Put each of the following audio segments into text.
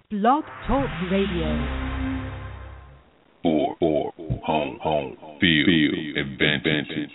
Blog Talk Radio. For home, field, advantage.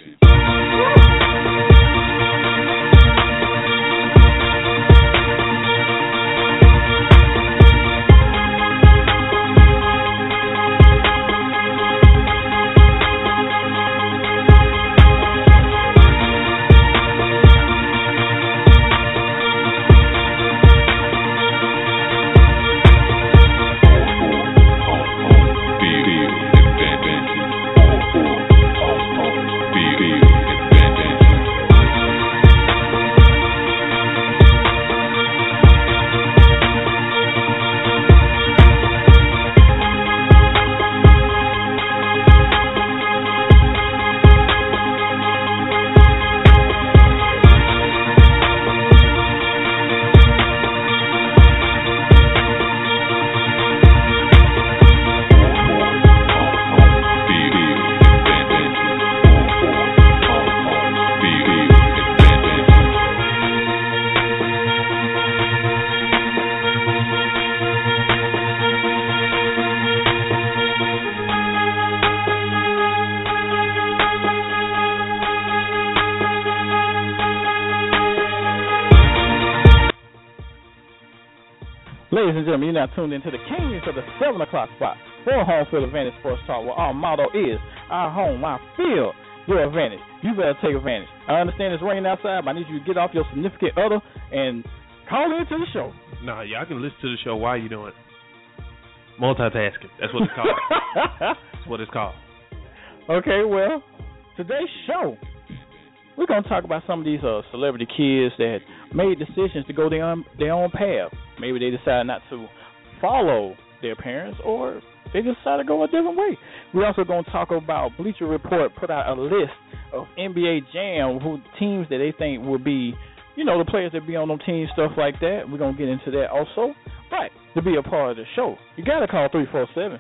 Ladies and gentlemen, you're now tuned into the Kings of the 7 o'clock spot for Home Field Advantage Sports Talk, where our motto is, our home, our field, your advantage. You better take advantage. I understand it's raining outside, but I need you to get off your significant other and call into the show. Nah, y'all can listen to the show while you're doing it. Multitasking. That's what it's called. That's what it's called. Okay, well, today's show, we're going to talk about some of these celebrity kids that made decisions to go their own path. Maybe they decided not to follow their parents, or they decided to go a different way. We're also going to talk about Bleacher Report put out a list of NBA Jam teams that they think will be, the players that be on them teams, stuff like that. We're going to get into that also. But to be a part of the show, you got to call 347-215-9490.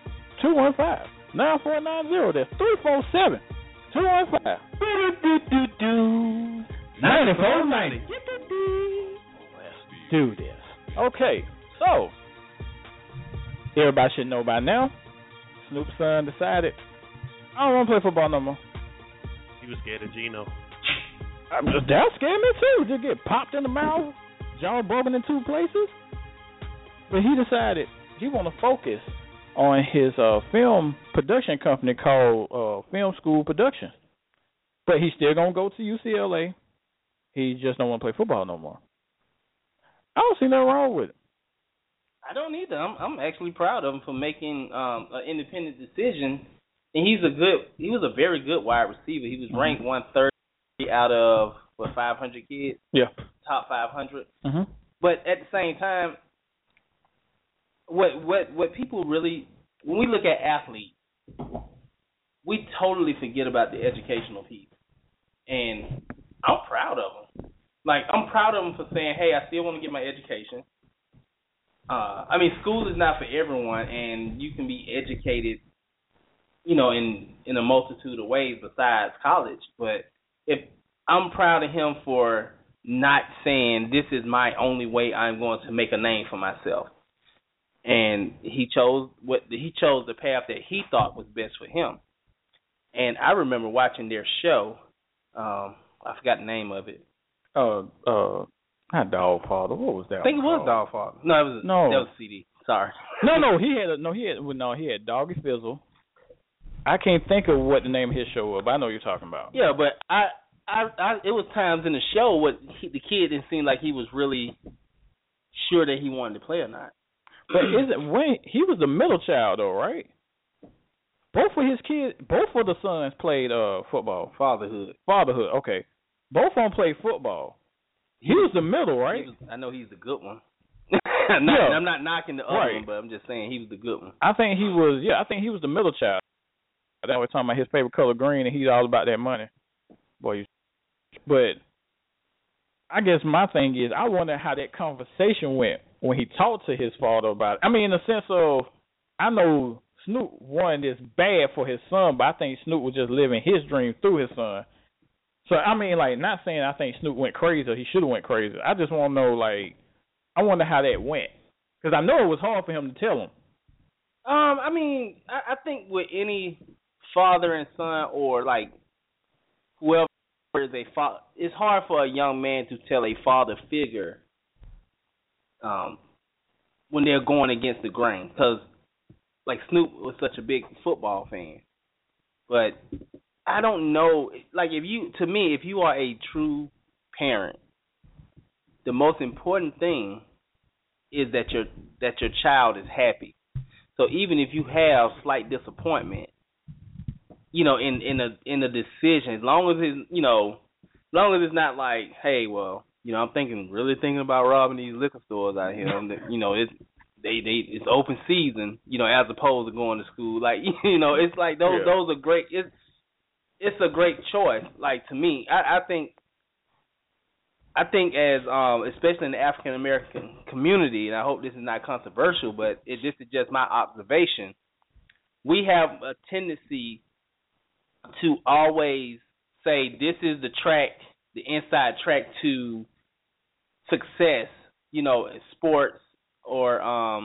That's 347-215-9490. 9490. Let's do this. Okay, so everybody should know by now, Snoop's son decided, I don't want to play football no more. He was scared of Geno. That scared me too. Just get popped in the mouth, jaw broken in two places. But he decided he want to focus on his film production company called Film School Productions. But he's still going to go to UCLA. He just don't want to play football no more. I don't see nothing wrong with it. I don't either. I'm actually proud of him for making an independent decision. And he was a very good wide receiver. He was ranked 130 out of 500 kids. Yeah. Top 500. Mm-hmm. But at the same time, what people really, when we look at athletes, we totally forget about the educational piece. And I'm proud of him. I'm proud of him for saying, hey, I still want to get my education. School is not for everyone, and you can be educated, in a multitude of ways besides college. But I'm proud of him for not saying this is my only way I'm going to make a name for myself. And he chose the path that he thought was best for him. And I remember watching their show. I forgot the name of it. Not Dogfather. What was that? I think it was Dogfather. No, that was CD. Sorry. He had Doggy Fizzle. I can't think of what the name of his show was, but I know what you're talking about. Yeah, but I it was times in the show the kid didn't seem like he was really sure that he wanted to play or not. But he was the middle child though, right? Both of the sons played football. Fatherhood. Okay. Both of them played football. He was the middle, right? I know he's the good one. I'm not knocking the other one, but I'm just saying he was the good one. I think he was the middle child. That was talking about his favorite color green, and he's all about that money. But I guess my thing is, I wonder how that conversation went when he talked to his father about it. I mean, in the sense of, I know Snoop wanted this bad for his son, but I think Snoop was just living his dream through his son. So, not saying I think Snoop went crazy or he should have went crazy. I just want to know, I wonder how that went. Because I know it was hard for him to tell him. I mean, I think with any father and son or like whoever is a father, it's hard for a young man to tell a father figure when they're going against the grain. Because like Snoop was such a big football fan, but I don't know. Like if you are a true parent, the most important thing is that your child is happy. So even if you have slight disappointment, in a decision, as long as it's not like, hey, well, I'm really thinking about robbing these liquor stores out here. It's open season, as opposed to going to school. Like, it's like those are great. It's a great choice. Like to me, I think as especially in the African American community, and I hope this is not controversial, but this is just my observation. We have a tendency to always say this is the track, the inside track to success, in sports or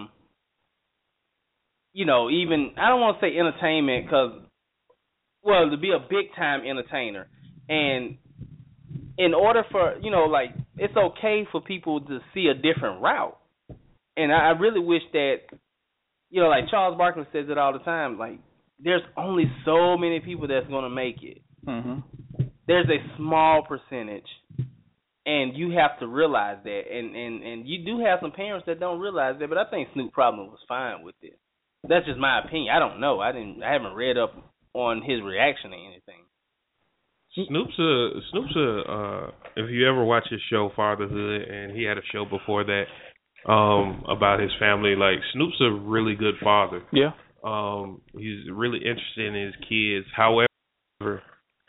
even, I don't want to say entertainment because, to be a big time entertainer. And in order for, it's okay for people to see a different route. And I really wish that, like Charles Barkley says it all the time, like, there's only so many people that's going to make it. Mm-hmm. There's a small percentage, and you have to realize that. And you do have some parents that don't realize that, but I think Snoop probably was fine with it. That's just my opinion. I don't know. I haven't read up on his reaction to anything. Snoop's if you ever watch his show Fatherhood, and he had a show before that about his family, like Snoop's a really good father. Yeah. He's really interested in his kids. However,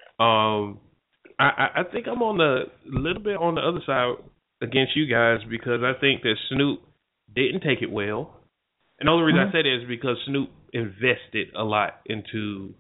I think I'm on a little bit on the other side against you guys because I think that Snoop didn't take it well. And the only reason I say that is because Snoop invested a lot into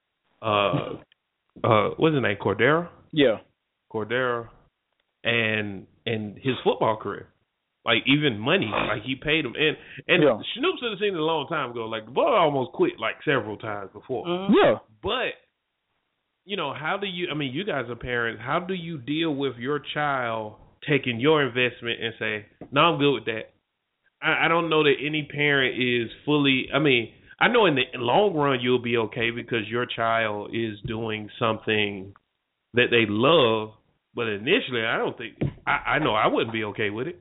what's his name, Cordero? Yeah. Cordero and his football career. Like even money, like he paid him, and Snoop should have seen it a long time ago. Like the boy almost quit like several times before. Yeah, but how do you? I mean, you guys are parents. How do you deal with your child taking your investment and say, "No, I'm good with that"? I don't know that any parent is fully. I mean, I know in the long run you'll be okay because your child is doing something that they love. But initially, I don't think. I know I wouldn't be okay with it.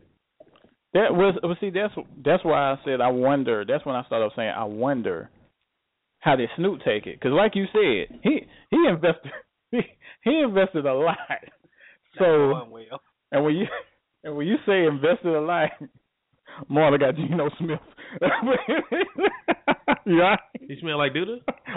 That's why I said I wonder. That's when I started off saying I wonder how did Snoop take it? Because like you said, he invested he invested a lot. So and when you say invested a lot, Marlon got Geno Smith. Yeah, he smell like doo-doo?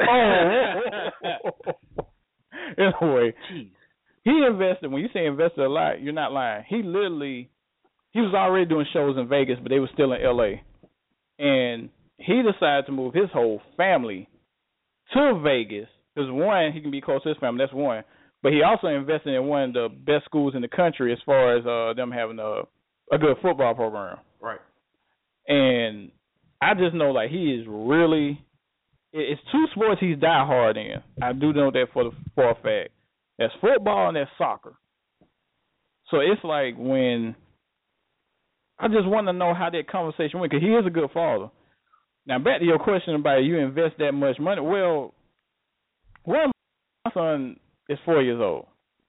Anyway, he invested. When you say invested a lot, you're not lying. He was already doing shows in Vegas, but they were still in L.A. And he decided to move his whole family to Vegas. Because one, he can be close to his family. That's one. But he also invested in one of the best schools in the country as far as them having a good football program. Right. And I just know, like, he is really – it's two sports he's diehard in. I do know that for a fact. That's football and that's soccer. So it's like when – I just want to know how that conversation went because he is a good father. Now, back to your question about you invest that much money. Well, my son is 4 years old.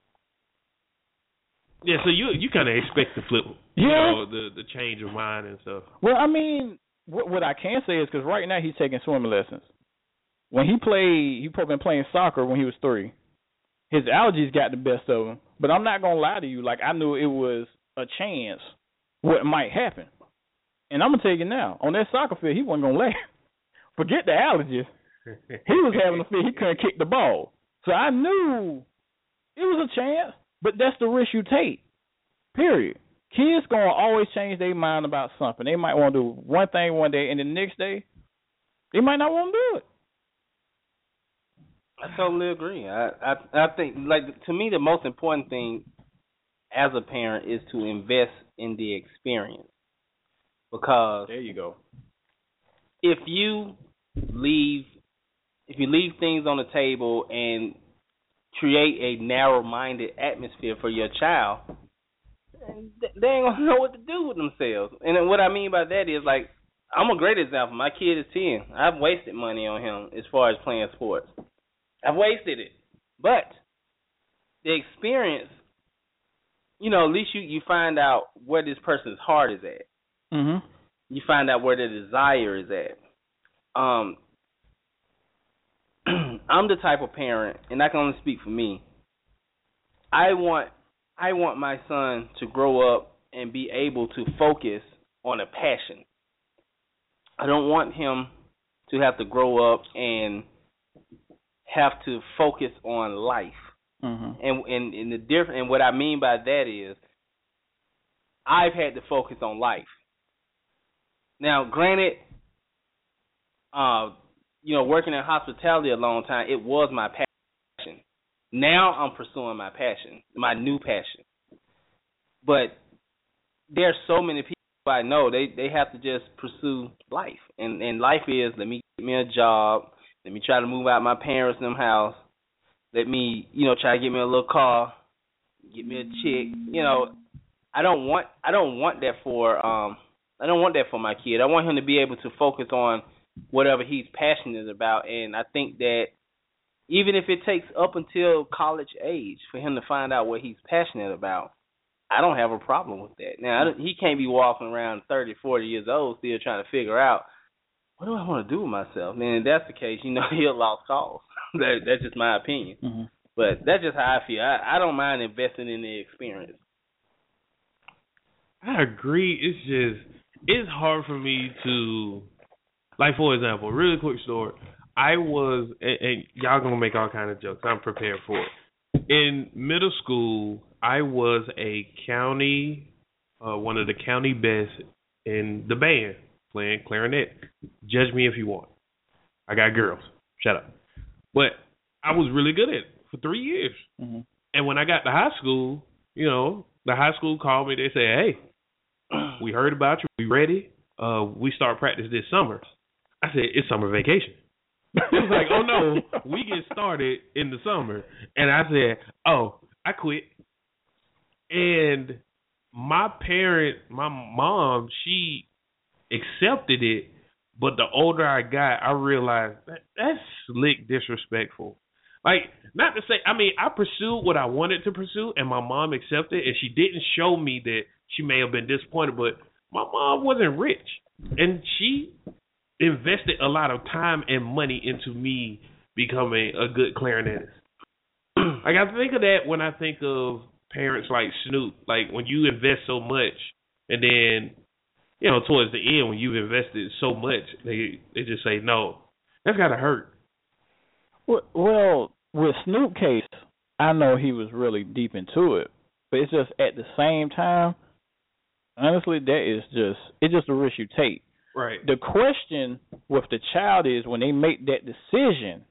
Yeah, so you kind of expect to flip, the change of mind and stuff. Well, I mean, what I can say is because right now he's taking swimming lessons. When he been playing soccer when he was 3. His allergies got the best of him. But I'm not going to lie to you. Like, I knew it was a chance what might happen. And I'm going to tell you now, on that soccer field, he wasn't going to laugh. Forget the allergies. He was having a fit. He couldn't kick the ball. So I knew it was a chance, but that's the risk you take, period. Kids going to always change their mind about something. They might want to do one thing one day, and the next day, they might not want to do it. I totally agree. I think, like, to me, the most important thing as a parent is to invest in the experience. because there you go. If you leave things on the table and create a narrow-minded atmosphere for your child, they ain't gonna know what to do with themselves. And then what I mean by that is, like, I'm a great example. My kid is 10. I've wasted money on him as far as playing sports. I've wasted it. But the experience, at least you find out where this person's heart is at. Mm-hmm. You find out where their desire is at. I'm the type of parent, and I can only speak for me. I want my son to grow up and be able to focus on a passion. I don't want him to have to grow up and have to focus on life. Mm-hmm. And what I mean by that is, I've had to focus on life. Now, granted, working in hospitality a long time, it was my passion. Now I'm pursuing my passion, my new passion. But there's so many people I know, they have to just pursue life. And life is, let me get me a job, let me try to move out my parents' house, let me, try to get me a little car, get me a chick. I don't want that for my kid. I want him to be able to focus on whatever he's passionate about, and I think that even if it takes up until college age for him to find out what he's passionate about, I don't have a problem with that. Now, he can't be walking around 30, 40 years old still trying to figure out, what do I want to do with myself? Man, if that's the case, he'll lost cause. That's just my opinion. Mm-hmm. But that's just how I feel. I don't mind investing in the experience. I agree. It's hard for me to, like, for example, really quick story. I was, and y'all gonna make all kind of jokes. I'm prepared for it. In middle school, I was a county, one of the county best in the band, playing clarinet. Judge me if you want. I got girls. Shut up. But I was really good at it for 3 years. Mm-hmm. And when I got to high school, the high school called me. They said, hey, we heard about you. We ready? We start practice this summer. I said, it's summer vacation. It was like, oh, no, we get started in the summer. And I said, oh, I quit. And my mom, she accepted it. But the older I got, I realized that's slick disrespectful. Like, not to say, I pursued what I wanted to pursue, and my mom accepted, and she didn't show me that she may have been disappointed, but my mom wasn't rich. And she invested a lot of time and money into me becoming a good clarinetist. Like, I think of that when I think of parents like Snoop. Like, when you invest so much, and then, towards the end, when you've invested so much, they just say, no, that's got to hurt. Well, with Snoop case, I know he was really deep into it, but it's just at the same time, honestly, it's just a risk you take. Right. The question with the child is, when they make that decision,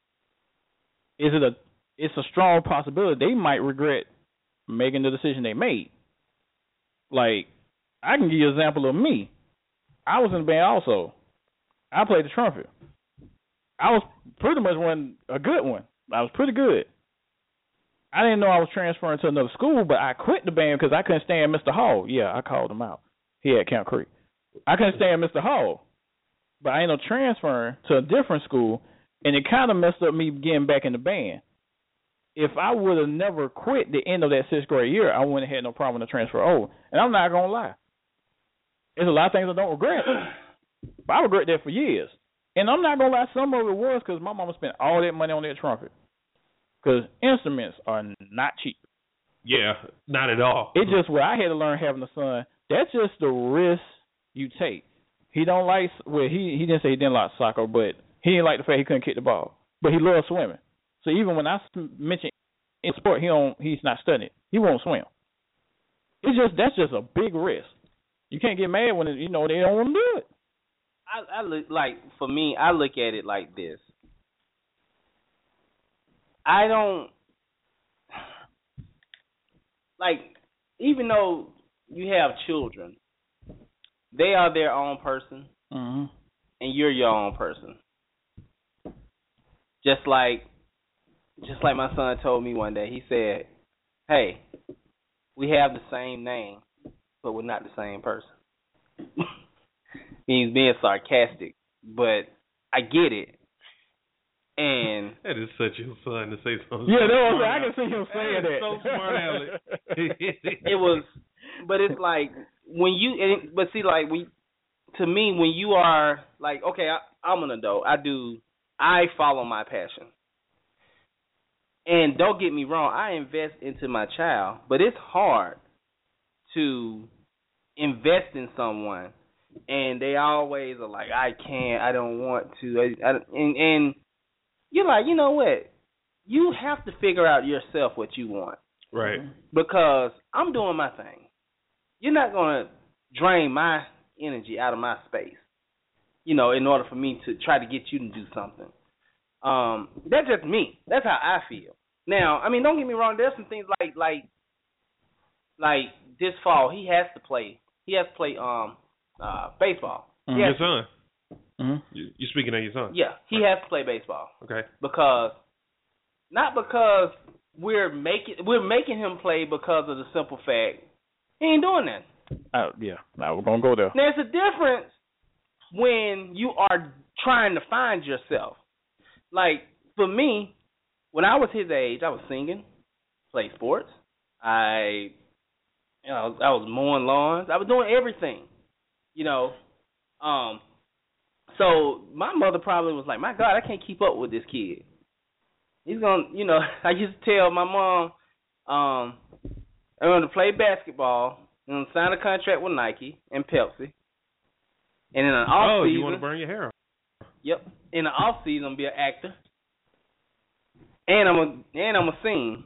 it's a strong possibility they might regret making the decision they made. Like, I can give you an example of me. I was in the band also. I played the trumpet. I was pretty much a good one. I was pretty good. I didn't know I was transferring to another school, but I quit the band because I couldn't stand Mr. Hall. Yeah, I called him out. He had Camp Creek. I couldn't stand Mr. Hall, but I ended up transferring to a different school, and it kind of messed up me getting back in the band. If I would have never quit the end of that 6th grade year, I wouldn't have had no problem to transfer over. And I'm not going to lie. There's a lot of things I don't regret, but I regret that for years. And I'm not going to lie, some of it was because my mama spent all that money on that trumpet. Because instruments are not cheap. Yeah, not at all. It's just what I had to learn having a son. That's just the risk you take. He don't like, well, he didn't say he didn't like soccer, but he didn't like the fact he couldn't kick the ball. But he loved swimming. So even when I mention in sport, he's not studying. He won't swim. That's just a big risk. You can't get mad when they don't want to do it. I look like, for me, I look at it like this. I don't, like, even though you have children, they are their own person, Mm-hmm. and you're your own person. Just like my son told me one day. He said, "Hey, we have the same name, but we're not the same person." He's being sarcastic, but I get it. And that is such a son to say something. Yeah, so I can see him saying that. So smart, Alex. it was, but it's like when you, but see, like to me, when you are like, okay, I'm an adult. I follow my passion. And don't get me wrong, I invest into my child, but it's hard to invest in someone, and they always are like, I can't, I don't want to, and you're like, you know what? You have to figure out yourself what you want. Right. Because I'm doing my thing. You're not going to drain my energy out of my space, in order for me to try to get you to do something. That's just me. That's how I feel. Now, I mean, don't get me wrong. There's some things like this fall, he has to play. He has to play baseball. Mm-hmm. Your son. Mm-hmm. You're speaking of your son. Yeah, he has to play baseball. Okay. Not because we're making him play because of the simple fact he ain't doing that. Yeah. Now we're gonna go there. There's a difference when you are trying to find yourself. Like for me, when I was his age, I was singing, played sports. I was mowing lawns. I was doing everything. So my mother probably was like, "My God, I can't keep up with this kid. He's gonna," I used to tell my mom, I'm going to play basketball. I'm going to sign a contract with Nike and Pepsi. And in an off season, you want to burn your hair off? Yep. In the off season, I'm gonna be an actor, and I'm gonna sing,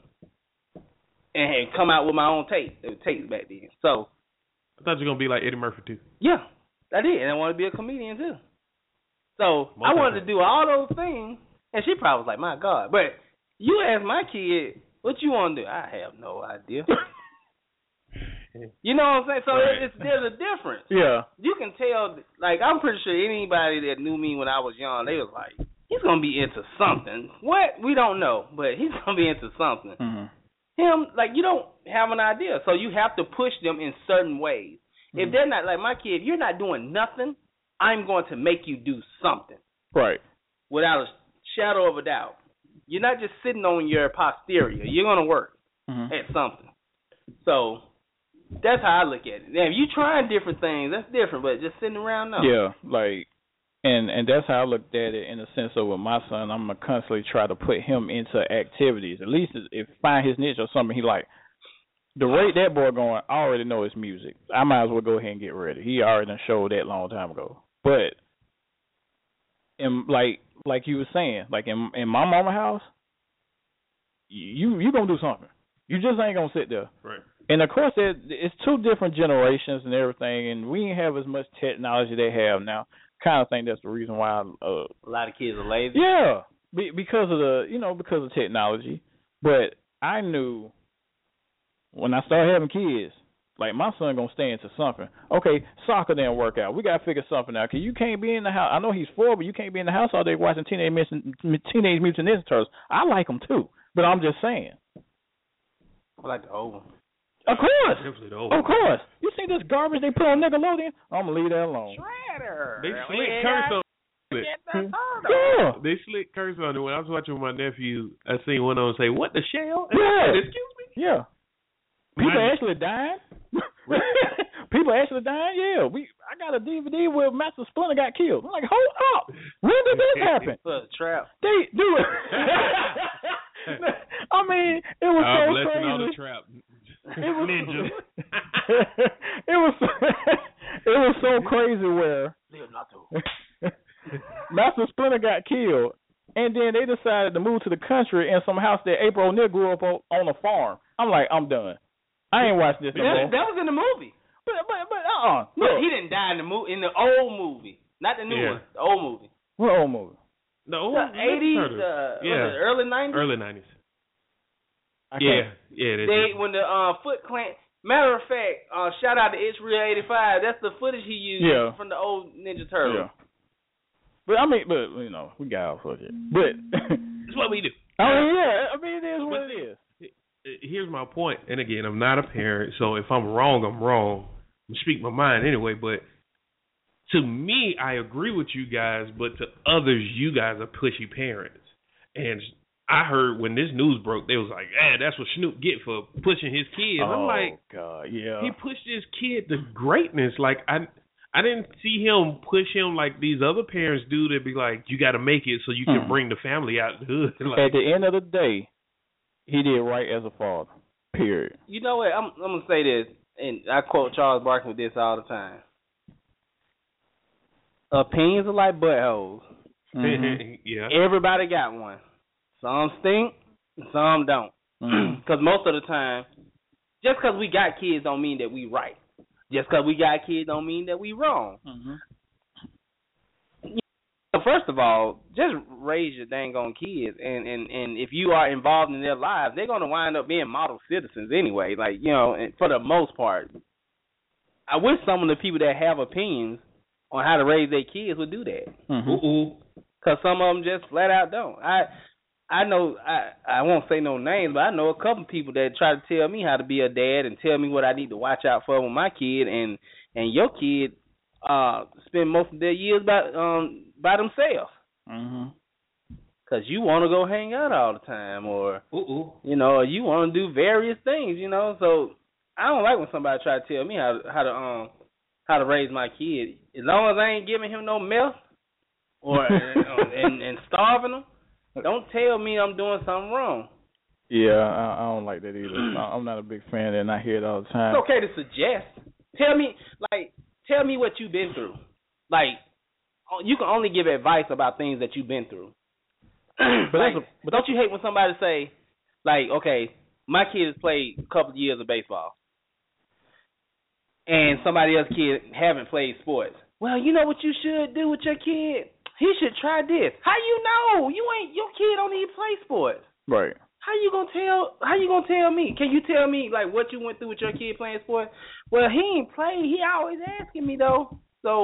and come out with my own tape. There were tapes back then. So I thought you were gonna be like Eddie Murphy too. Yeah, I did, and I wanted to be a comedian too. So I wanted to do all those things, and she probably was like, "My God!" But you ask my kid, "What you want to do?" I have no idea. You know what I'm saying? So right. there's a difference. Yeah. You can tell, like, I'm pretty sure anybody that knew me when I was young, they was like, he's going to be into something. What? We don't know, but he's going to be into something. Mm-hmm. Him, like, you don't have an idea. So you have to push them in certain ways. Mm-hmm. If they're not, like my kid, you're not doing nothing, I'm going to make you do something. Right. Without a shadow of a doubt. You're not just sitting on your posterior. You're going to work at something. So that's how I look at it. Now, if you trying different things, that's different, but just sitting around, no. Yeah, like, and that's how I looked at it in the sense of with my son, I'm going to constantly try to put him into activities. At least if find his niche or something he like. The rate that boy going, I already know his music. I might as well go ahead and get ready. He already done showed that long time ago. But, in, like you were saying, like in my mama house, you going to do something. You just ain't going to sit there. Right. And, of course, it's two different generations and everything, and we ain't have as much technology they have now. Kind of think that's the reason why a lot of kids are lazy. Yeah, because of technology. But I knew when I started having kids, like my son going to stay into something. Okay, soccer didn't work out. We got to figure something out because you can't be in the house. I know he's 4, but you can't be in the house all day watching Teenage Mutant Ninja Turtles. I like them, too, but I'm just saying. I like the old one. Of course. Of course. You see this garbage they put on Nickelodeon? I'm going to leave that alone. Shredder. They slick curse on it. Yeah. They slick curse on it. When I was watching with my nephew, I seen one of them say, "What the shell?" Yeah. Excuse me? Yeah. People actually dying. People actually dying? Yeah. I got a DVD where Master Splinter got killed. I'm like, hold up. When did this happen? Trap. They do it. I mean, it was so crazy. All the trap. It was ninja. it was so crazy where Master Splinter got killed, and then they decided to move to the country in some house that April O'Neil grew up on a farm. I'm like, I'm done. I ain't watching this anymore. That was in the movie. But Look, he didn't die in the old movie, not the new one. The old movie. What old movie? The old 80s, early 90s. Early 90s. They when the Foot Clan, Matter of fact, shout out to Israel85. That's the footage he used from the old Ninja Turtle. Yeah. But I mean, you know, we got off of it. But it's what we do. It is what it is. Here's my point, and again, I'm not a parent, so if I'm wrong, I'm wrong. I speak my mind anyway, but to me, I agree with you guys, but to others, you guys are pushy parents. And I heard when this news broke, they was like, that's what Snoop get for pushing his kids. I'm like, God, yeah. He pushed his kid to greatness. Like, I didn't see him push him like these other parents do that be like, you got to make it so you can bring the family out the hood. Like, at the end of the day, he did right as a father, period. You know what? I'm going to say this, and I quote Charles Barkley with this all the time. Opinions are like buttholes. Mm-hmm. Yeah. Everybody got one. Some stink, and some don't. Because most of the time, just because we got kids don't mean that we right. Just because we got kids don't mean that we wrong. Mm-hmm. First of all, just raise your dang on kids, and if you are involved in their lives, they're going to wind up being model citizens anyway. Like, you know, for the most part. I wish some of the people that have opinions on how to raise their kids would do that. Because some of them just flat out don't. I know, I won't say no names, but I know a couple people that try to tell me how to be a dad and tell me what I need to watch out for with my kid, and your kid spend most of their years by themselves. Because you want to go hang out all the time, or you know, or you want to do various things, you know. So I don't like when somebody try to tell me how to raise my kid. As long as I ain't giving him no mess or and starving him, don't tell me I'm doing something wrong. Yeah, I don't like that either. I'm not a big fan of it, and I hear it all the time. It's okay to suggest. Tell me what you've been through. Like, you can only give advice about things that you've been through. But don't you hate when somebody say, like, okay, my kid has played a couple of years of baseball, and somebody else's kid haven't played sports. Well, you know what you should do with your kid? He should try this. How you know? Your kid don't even play sports. Right. How you gonna tell me? Can you tell me like what you went through with your kid playing sports? Well, he ain't played. He always asking me though. So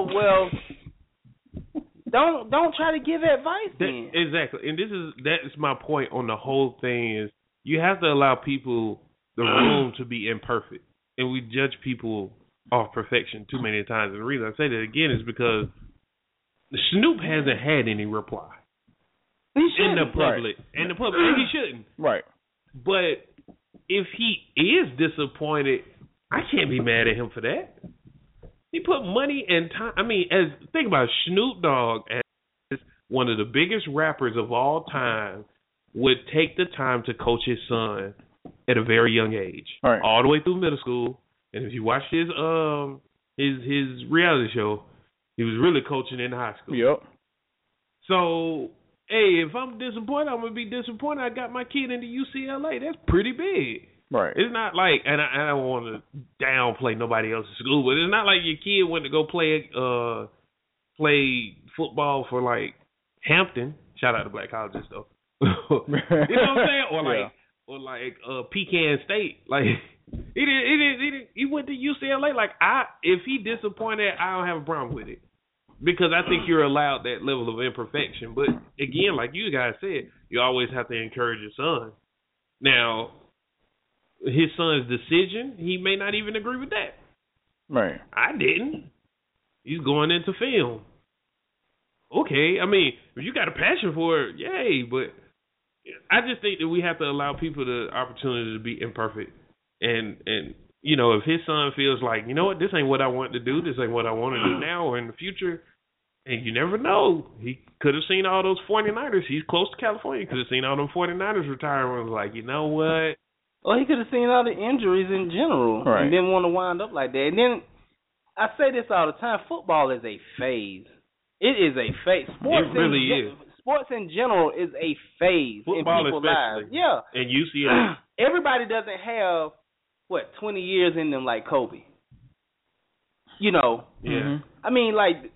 don't try to give advice then. Exactly. And that's my point on the whole thing is you have to allow people the room to be imperfect. And we judge people off perfection too many times. And the reason I say that again is because Snoop hasn't had any reply in the public. Right. In the public, and he shouldn't. Right. But if he is disappointed, I can't be mad at him for that. He put money and time. I mean, think about it, Snoop Dogg as one of the biggest rappers of all time would take the time to coach his son at a very young age, right, all the way through middle school. And if you watch his reality show, he was really coaching in high school. Yep. So, hey, if I'm disappointed, I'm going to be disappointed. I got my kid into UCLA. That's pretty big. Right. It's not like, and I don't want to downplay nobody else's school, but it's not like your kid went to go play football for, like, Hampton. Shout out to black colleges, though. You know what I'm saying? Or like Pecan State. Like, he went to UCLA. Like, if he disappointed, I don't have a problem with it. Because I think you're allowed that level of imperfection. But, again, like you guys said, you always have to encourage your son. Now, his son's decision, he may not even agree with that. Right. I didn't. He's going into film. Okay, I mean, if you got a passion for it, yay. But I just think that we have to allow people the opportunity to be imperfect. And you know, if his son feels like, you know what, this ain't what I want to do, this ain't what I want to do now or in the future, and you never know. He could have seen all those 49ers. He's close to California. He could have seen all them 49ers retire and was like, you know what? Well, he could have seen all the injuries in general and didn't want to wind up like that. And then I say this all the time, football is a phase. It is a phase. Sports it really is. Sports in general is a phase football in people's especially. lives. Yeah. And UCLA. Everybody doesn't have, 20 years in them like Kobe. You know. Yeah. I mean, like,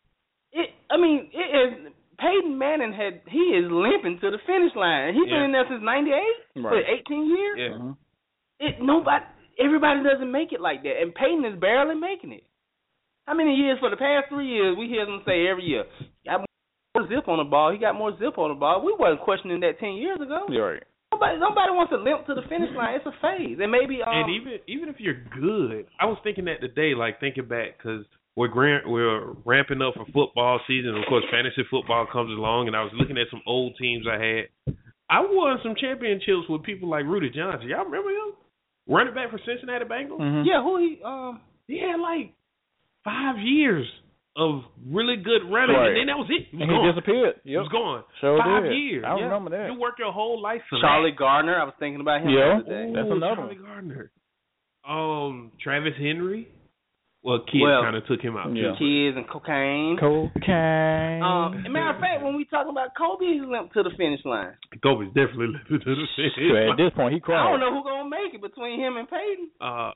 Peyton Manning he is limping to the finish line. He's been in there since 98 for 18 years. Yeah. everybody doesn't make it like that, and Peyton is barely making it. How many years for the past 3 years we hear them say every year, got more zip on the ball. He got more zip on the ball. We wasn't questioning that 10 years ago. You're right. Nobody wants to limp to the finish line. It's a phase, and maybe. And even if you're good, I was thinking that today, like thinking back, because we're ramping up for football season. Of course, fantasy football comes along, and I was looking at some old teams I had. I won some championships with people like Rudy Johnson. Y'all remember him? Running back for Cincinnati Bengals. Mm-hmm. Yeah, who he? He had like 5 years of really good running, and then that was it. He disappeared. Yep. He was gone. Sure 5 did. years. I remember that. You work your whole life for Charlie that. Gardner. I was thinking about him the other day. That's another Charlie Gardner. Travis Henry. Well, kids kind of took him out. Yeah. Kids and cocaine. As a matter of fact, when we talking about Kobe, he limped to the finish line. Kobe's definitely limped to the finish line. At this point, he cried. I don't know who's going to make it between him and Peyton.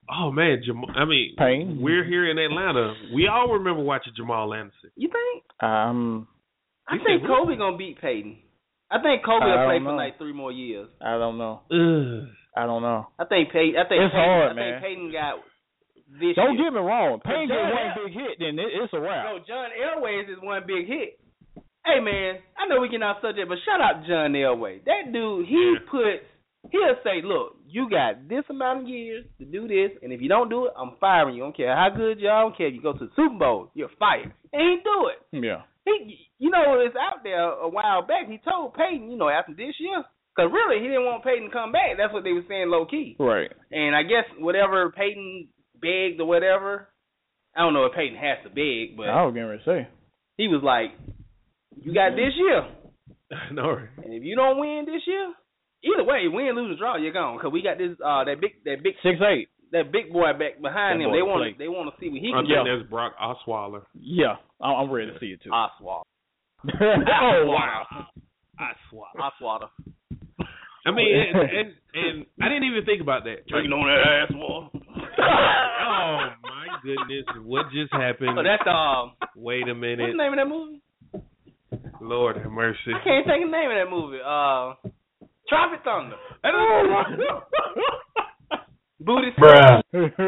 Payne. We're here in Atlanta. We all remember watching Jamal Anderson. You think? I think Kobe going to beat Peyton. I think Kobe will play for like 3 more years. I don't know. I don't know. I think Peyton. It's hard, man. I think Peyton got. Don't get me wrong. Payne get one big hit, then it's a wrap. No, John Elway is one big hit. Hey, man, I know we get off subject, but shout out John Elway. That dude, he'll say, look, you got this amount of years to do this, and if you don't do it, I'm firing you. I don't care how good you are. I don't care if you go to the Super Bowl. You're fired. And he do it. Yeah. It's out there a while back. He told Peyton, after this year, because really he didn't want Peyton to come back. That's what they were saying low-key. Right. And I guess whatever Peyton begged or whatever. I don't know if Peyton has to beg, but I was going to say he was like, "You got this year, no, and if you don't win this year, either way, win, lose, or draw, you're gone. Because we got this that big 6'8", that big boy back behind him. They want to see what he can do. There's Brock Osweiler. Yeah, I'm ready to see it too. Osweiler. Oh wow, Osweiler. I mean, and I didn't even think about that. Drinking on that ass water. Oh my goodness! What just happened? Oh, that's Wait a minute. What's the name of that movie? Lord have mercy. I can't think of the name of that movie. Tropic Thunder. Booty. Bruh.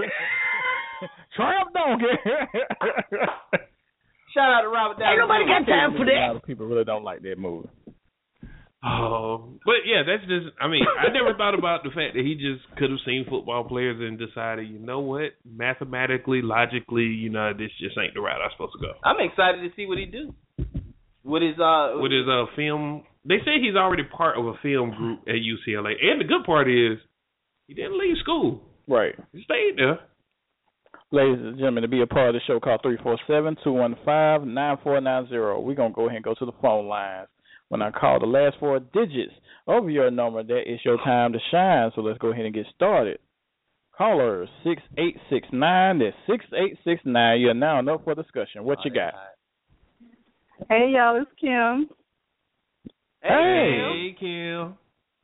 Tramp Donkey. Shout out to Robert Downey. Ain't nobody got time for that. A lot of people really don't like that movie. But yeah, that's just, I never thought about the fact that he just could have seen football players and decided, you know what, mathematically, logically, this just ain't the route I'm supposed to go. I'm excited to see what he do. With his film. They say he's already part of a film group at UCLA. And the good part is, he didn't leave school. Right. He stayed there. Ladies and gentlemen, to be a part of the show, call 347-215-9490. We're going to go ahead and go to the phone lines. When I call the last 4 digits of your number, that is your time to shine. So let's go ahead and get started. Caller 6869. That's 6869. You're now up for discussion. What you got? Hey, y'all. It's Kim. Hey, Kim.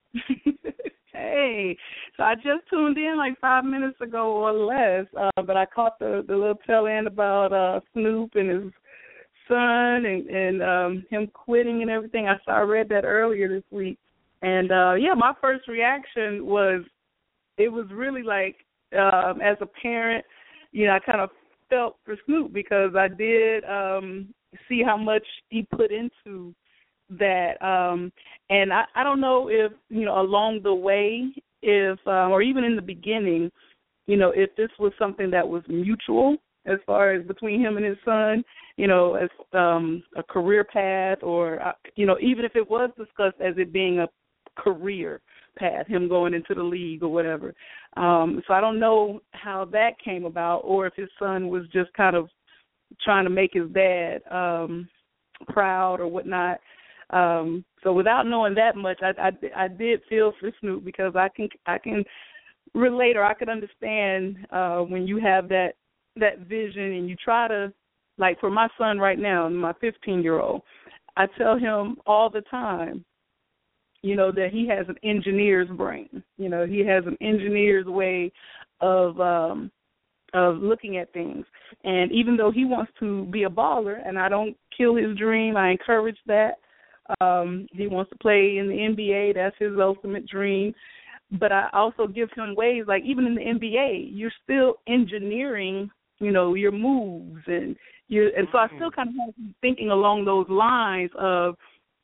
Hey. So I just tuned in like 5 minutes ago or less, but I caught the little tail end about Snoop and his son and him quitting and everything. I read that earlier this week. And, my first reaction was, it was really like, as a parent, I kind of felt for Snoop because I did see how much he put into that. And I don't know if, along the way, or even in the beginning, if this was something that was mutual as far as between him and his son, as a career path or, even if it was discussed as it being a career path, him going into the league or whatever. So I don't know how that came about or if his son was just kind of trying to make his dad proud or whatnot. So without knowing that much, I did feel for Snoop because I can relate or I can understand when you have that vision and you try to, like for my son right now, my 15-year-old, I tell him all the time, that he has an engineer's brain. He has an engineer's way of looking at things. And even though he wants to be a baller, and I don't kill his dream, I encourage that. He wants to play in the NBA. That's his ultimate dream. but I also give him ways, like even in the NBA, you're still engineering, your moves and so I still kind of have him thinking along those lines of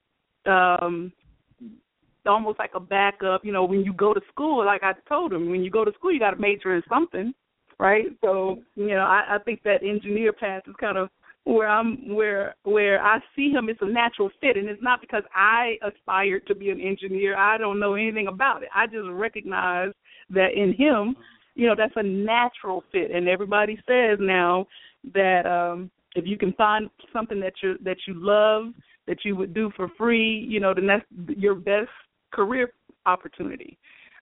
almost like a backup, when you go to school, like I told him, when you go to school you got to major in something, right? So, I think that engineer path is kind of where I see him. It's a natural fit, and it's not because I aspired to be an engineer. I don't know anything about it. I just recognize that in him, that's a natural fit. And everybody says now that if you can find something that you love, that you would do for free, then that's your best career opportunity.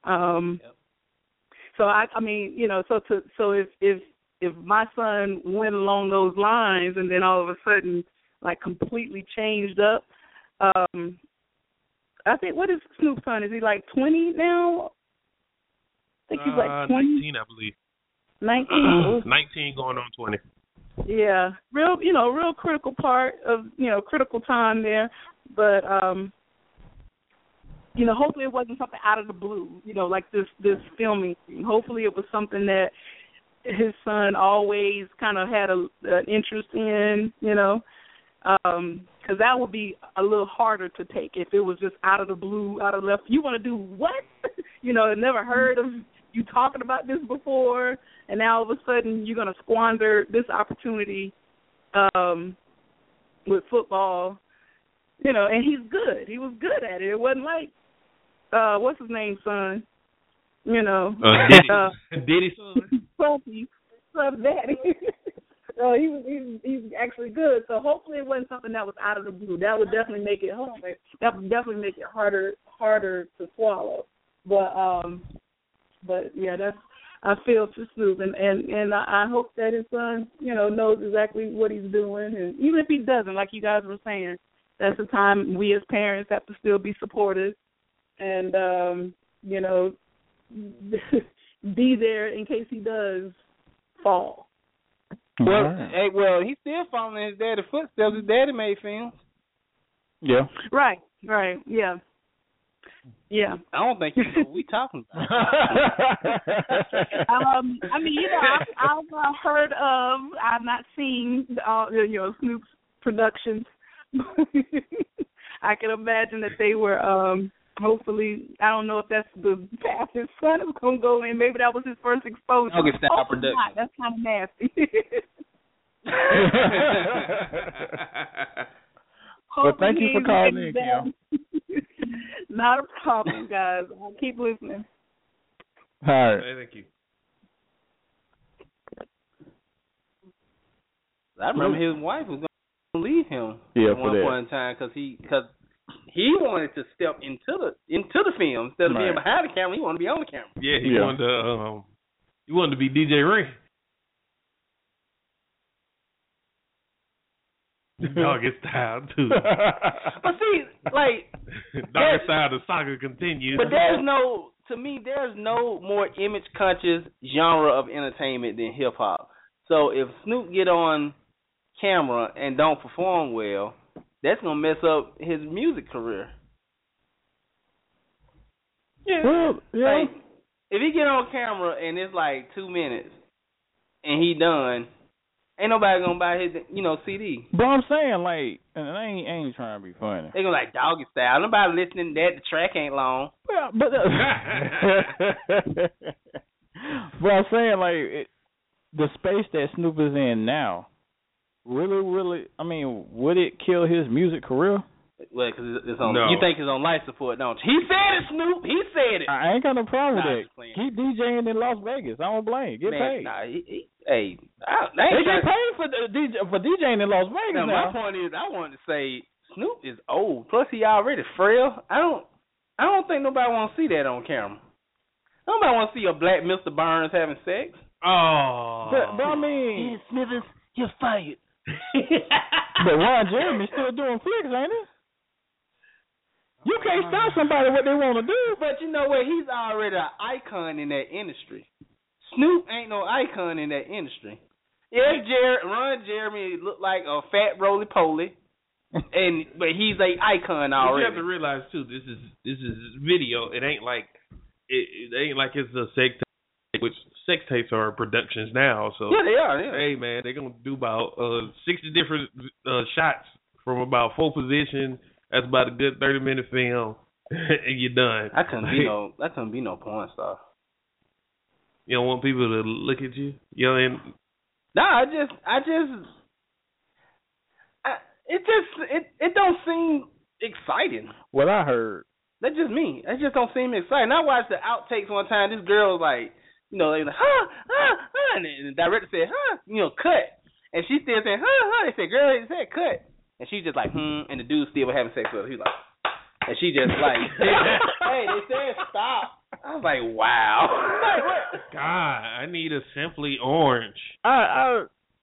So so if my son went along those lines and then all of a sudden like completely changed up, I think, what is Snoop's son? Is he like 20 now? I think he's like 20. 19, I believe. 19. 19 going on 20. Yeah, real critical part of, critical time there. But, hopefully it wasn't something out of the blue, like this filming thing. Hopefully it was something that his son always kind of had an interest in, because that would be a little harder to take if it was just out of the blue, out of left. You want to do what? Never heard of you talking about this before, and now all of a sudden you're going to squander this opportunity with football, and he's good. He was good at it. It wasn't like, what's his name, son? Diddy's son. Puppy, son, daddy. So he's actually good. So hopefully it wasn't something that was out of the blue. That would definitely make it hard. That would definitely make it harder to swallow. But yeah, I feel for Snoop, and I hope that his son, knows exactly what he's doing, and even if he doesn't, like you guys were saying, that's the time we as parents have to still be supportive, and be there in case he does fall. Well, he's still following his daddy's footsteps. His daddy made films. Yeah. Right, yeah. Yeah. I don't think you know what we talking about. I've heard of, I've not seen, Snoop's productions. I can imagine that they were, hopefully, I don't know if that's the path his son is going to go in. Maybe that was his first exposure. Okay, stop production. That's kind of nasty. Well, thank you for calling in, Kim. Not a problem, guys. I'll keep listening. All right. Hey, thank you. I remember his wife was going to leave him at one point in time because he wanted to step into the film instead of being behind the camera. He wanted to be on the camera. Yeah, he wanted to be DJ Ray. Doggy style too. But see, like Doggy style, the saga continues. But there's no more image conscious genre of entertainment than hip hop. So if Snoop get on camera and don't perform well, that's gonna mess up his music career. Yeah. Well, yeah. Like, if he get on camera and it's like 2 minutes and he done, ain't nobody gonna buy his, CD. But I'm saying, like, and I ain't trying to be funny. They gonna like Doggy Style. Nobody listening to that. The track ain't long. Well, but but I'm saying, like, the space that Snoop is in now, really, I mean, would it kill his music career? Well, because it's on. No. You think it's on life support, don't you? He said it, Snoop. He said it. I ain't got no problem with that. Playing. Keep DJing in Las Vegas. I don't blame. Get paid. Nah, They get paid for DJing in Las Vegas now. My point is, I wanted to say Snoop is old. Plus, he already frail. I don't think nobody want to see that on camera. Nobody want to see a black Mr. Burns having sex. Oh. But I mean, Smithers, you're fired. but Ron Jeremy's still doing flicks, ain't he? You can't stop somebody what they want to do. But you know what? He's already an icon in that industry. Snoop ain't no icon in that industry. Yes, Ron Jeremy looked like a fat roly-poly, but he's a icon already. You have to realize too, this is video. It ain't like it ain't like it's a sex tape, which sex tapes are productions now. So Yeah, they are. Yeah. hey man, they're gonna do about 60 different shots from about 4 positions. That's about a good 30-minute film, and you're done. That couldn't be no porn star. You don't want people to look at you. You know, and No, it don't seem exciting. What I heard. That's just me. That just don't seem exciting. I watched the outtakes one time. This girl was like, they were like, and the director said, cut. And she still saying, They said, girl, it said cut. And she just like, and the dude still was having sex with her. He was like, and she just like, hey, they said stop. I was like, wow. Like, what? God, I need a Simply Orange. I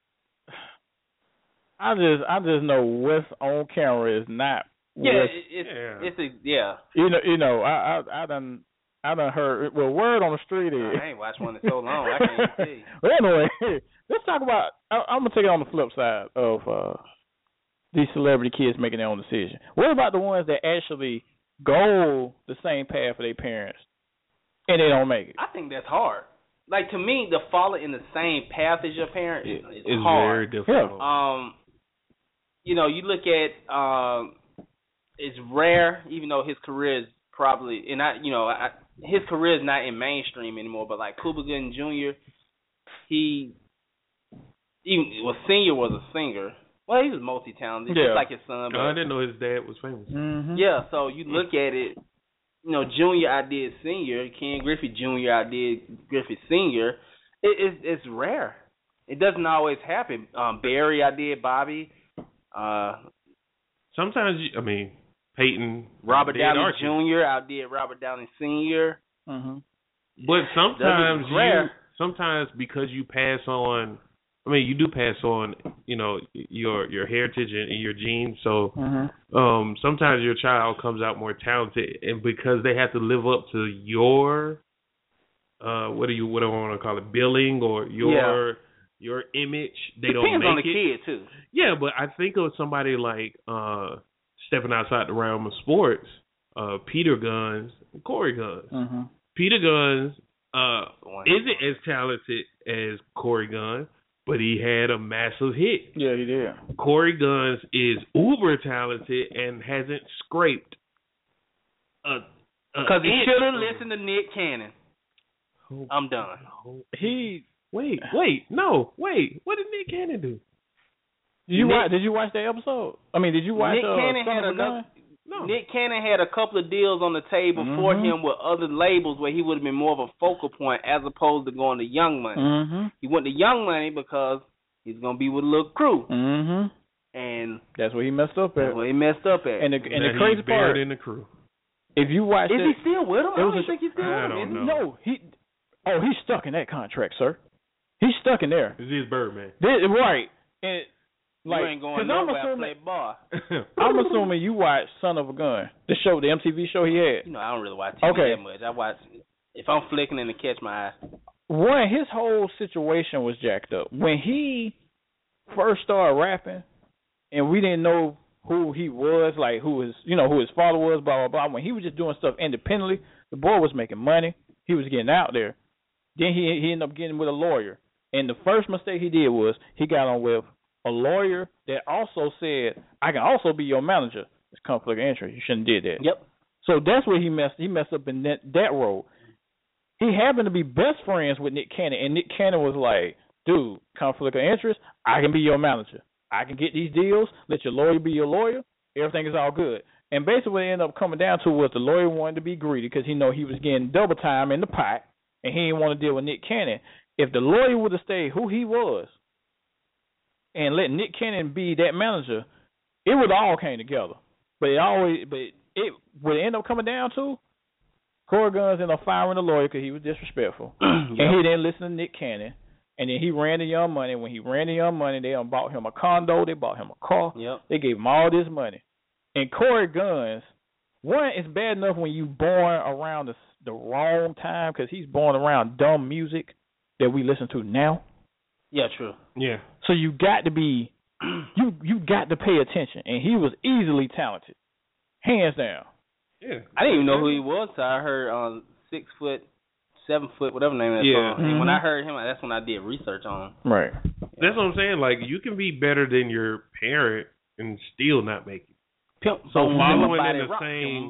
just know what's on camera is not. Yeah, yeah. You know, I done heard. Well, word on the street is. I ain't watched one in so long. I can't even see. Well, anyway, let's talk about. I'm gonna take it on the flip side of these celebrity kids making their own decision. What about the ones that actually go the same path of their parents and they don't make it? I think that's hard. Like, to me, to follow in the same path as your parents is it's hard. very difficult. Yeah. You look at it's rare, even though his career is probably his career is not in mainstream anymore. But like Cuba Gooding Jr., Senior was a singer. Well, he was multi-talented, just like his son. But I didn't know his dad was famous. Mm-hmm. Yeah, so you look at it, Junior outdid Senior, Ken Griffey Jr. outdid Griffey Senior. It's rare. It doesn't always happen. Barry outdid Bobby. Sometimes, Peyton. Robert Downey Archie. Jr. outdid Robert Downey Sr. Mm-hmm. But sometimes because you pass on, you do pass on, your heritage and your genes. So sometimes your child comes out more talented, and because they have to live up to your, what do I want to call it, billing or your image, they don't make it. Depends on the kid too. Yeah, but I think of somebody like stepping outside the realm of sports, Peter Guns, and Corey Guns. Mm-hmm. Peter Guns isn't as talented as Corey Guns, but he had a massive hit. Yeah, he did. Corey Guns is uber talented and hasn't scraped. Because he should have listened to Nick Cannon. I'm done. Wait. What did Nick Cannon do? Did you watch that episode? Did you watch Nick Cannon Son had of a Gun? No. Nick Cannon had a couple of deals on the table for him with other labels where he would have been more of a focal point as opposed to going to Young Money. Mm-hmm. He went to Young Money because he's going to be with a little crew. Mm-hmm. And that's where he messed up at. And the crazy part, in the crew. If you watch is he still with him? I don't think he's still I with him. don't know. No, he's stuck in that contract, sir. He's stuck in there. This is Birdman. Right. And you ain't going nowhere. Play ball. I'm assuming you watch Son of a Gun, the show, the MTV show he had. I don't really watch TV that much. I watch if I'm flicking in to catch my eye. One, his whole situation was jacked up. When he first started rapping, and we didn't know who he was, like who his father was, blah, blah, blah. When he was just doing stuff independently, the boy was making money. He was getting out there. Then he ended up getting with a lawyer. And the first mistake he did was he got on with a lawyer that also said, I can also be your manager. It's conflict of interest. You shouldn't have did that. Yep. So that's where he messed up in that role. He happened to be best friends with Nick Cannon, and Nick Cannon was like, dude, conflict of interest, I can be your manager. I can get these deals, let your lawyer be your lawyer, everything is all good. And basically what it ended up coming down to was the lawyer wanted to be greedy because he know he was getting double time in the pot, and he didn't want to deal with Nick Cannon. If the lawyer would have stayed who he was and let Nick Cannon be that manager, it would all came together. But it would end up coming down to Corey Guns ended up firing the lawyer because he was disrespectful. And he didn't listen to Nick Cannon. And then he ran the Young Money. When he ran the Young Money, they bought him a condo. They bought him a car. Yep. They gave him all this money. And Corey Guns, one, it's bad enough when you born around the wrong time because he's born around dumb music that we listen to now. Yeah, true. Yeah. So you got to be, you got to pay attention. And he was easily talented, hands down. Yeah. I didn't even know who he was. So I heard 6 foot, 7 foot, whatever the name of that song. And when I heard him, that's when I did research on him. Right. That's what I'm saying. Like, you can be better than your parent and still not make it. So following in the same,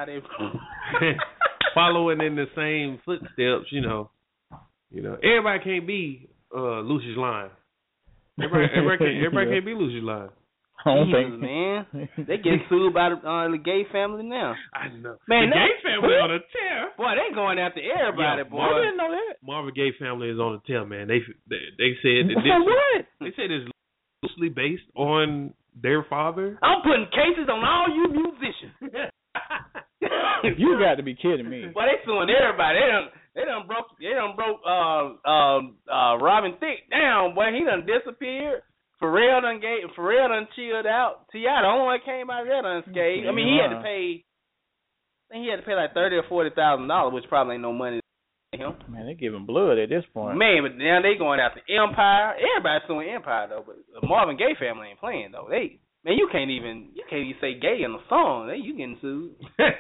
following in the same footsteps, you know, everybody can't be Lucius Lyon. Everybody can't be Lucius Lyon. Man, they get sued by the gay family now. I know. Man, the gay family on a tear. Boy, they going after everybody, boy. I didn't know that. Marvin Gaye family is on a tear, man. They said that what? They said it's loosely based on their father. I'm putting cases on all you musicians. You got to be kidding me. Well, they suing everybody. They done broke Robin Thicke down, boy. He done disappeared. Pharrell done chilled out. T.I. the only one that came out of that unscathed. I mean, he had to pay. I think he had to pay like $30,000 or $40,000, which probably ain't no money to him. Man, they giving blood at this point. Man, but now they going after Empire. Everybody's suing Empire though, but the Marvin Gaye family ain't playing though. You can't even say gay in a song. You getting sued.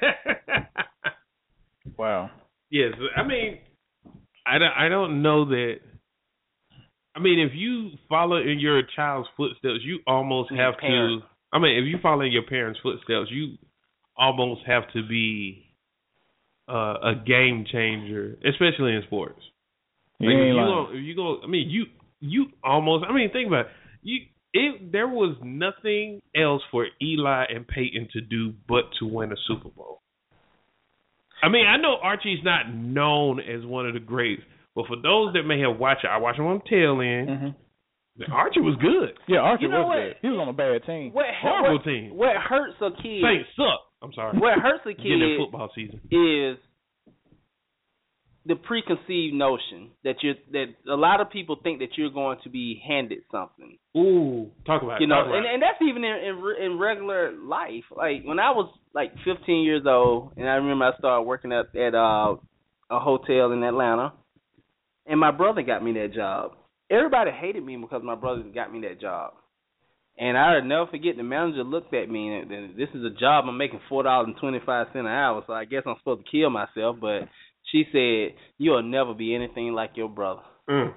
Wow. Yes, I mean, I don't know that. I mean, if you follow in your child's footsteps, you almost have to. I mean, if you follow in your parents' footsteps, you almost have to be a game changer, especially in sports. Like if you go, I mean, you almost. I mean, think about it. There was nothing else for Eli and Peyton to do but to win a Super Bowl. I mean, I know Archie's not known as one of the greats. But for those that may have watched it, I watched him on tail end. Mm-hmm. Archie was good. Yeah, Archie was good. He was on a bad team. Horrible team. What hurts a kid? Saints suck. I'm sorry. What hurts a kid in football season is the preconceived notion that a lot of people think that you're going to be handed something. Ooh, talk about it. And that's even in regular life. Like when I was like 15 years old, and I remember I started working at a hotel in Atlanta. And my brother got me that job. Everybody hated me because my brother got me that job. And I'll never forget, the manager looked at me, and this is a job I'm making $4.25 an hour, so I guess I'm supposed to kill myself. But she said, "You'll never be anything like your brother." And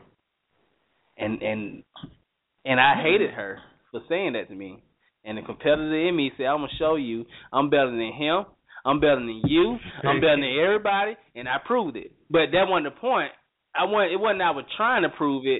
I hated her for saying that to me. And the competitor in me said, "I'm going to show you I'm better than him. I'm better than you. I'm better than everybody." And I proved it. But that wasn't the point. It wasn't I was trying to prove it,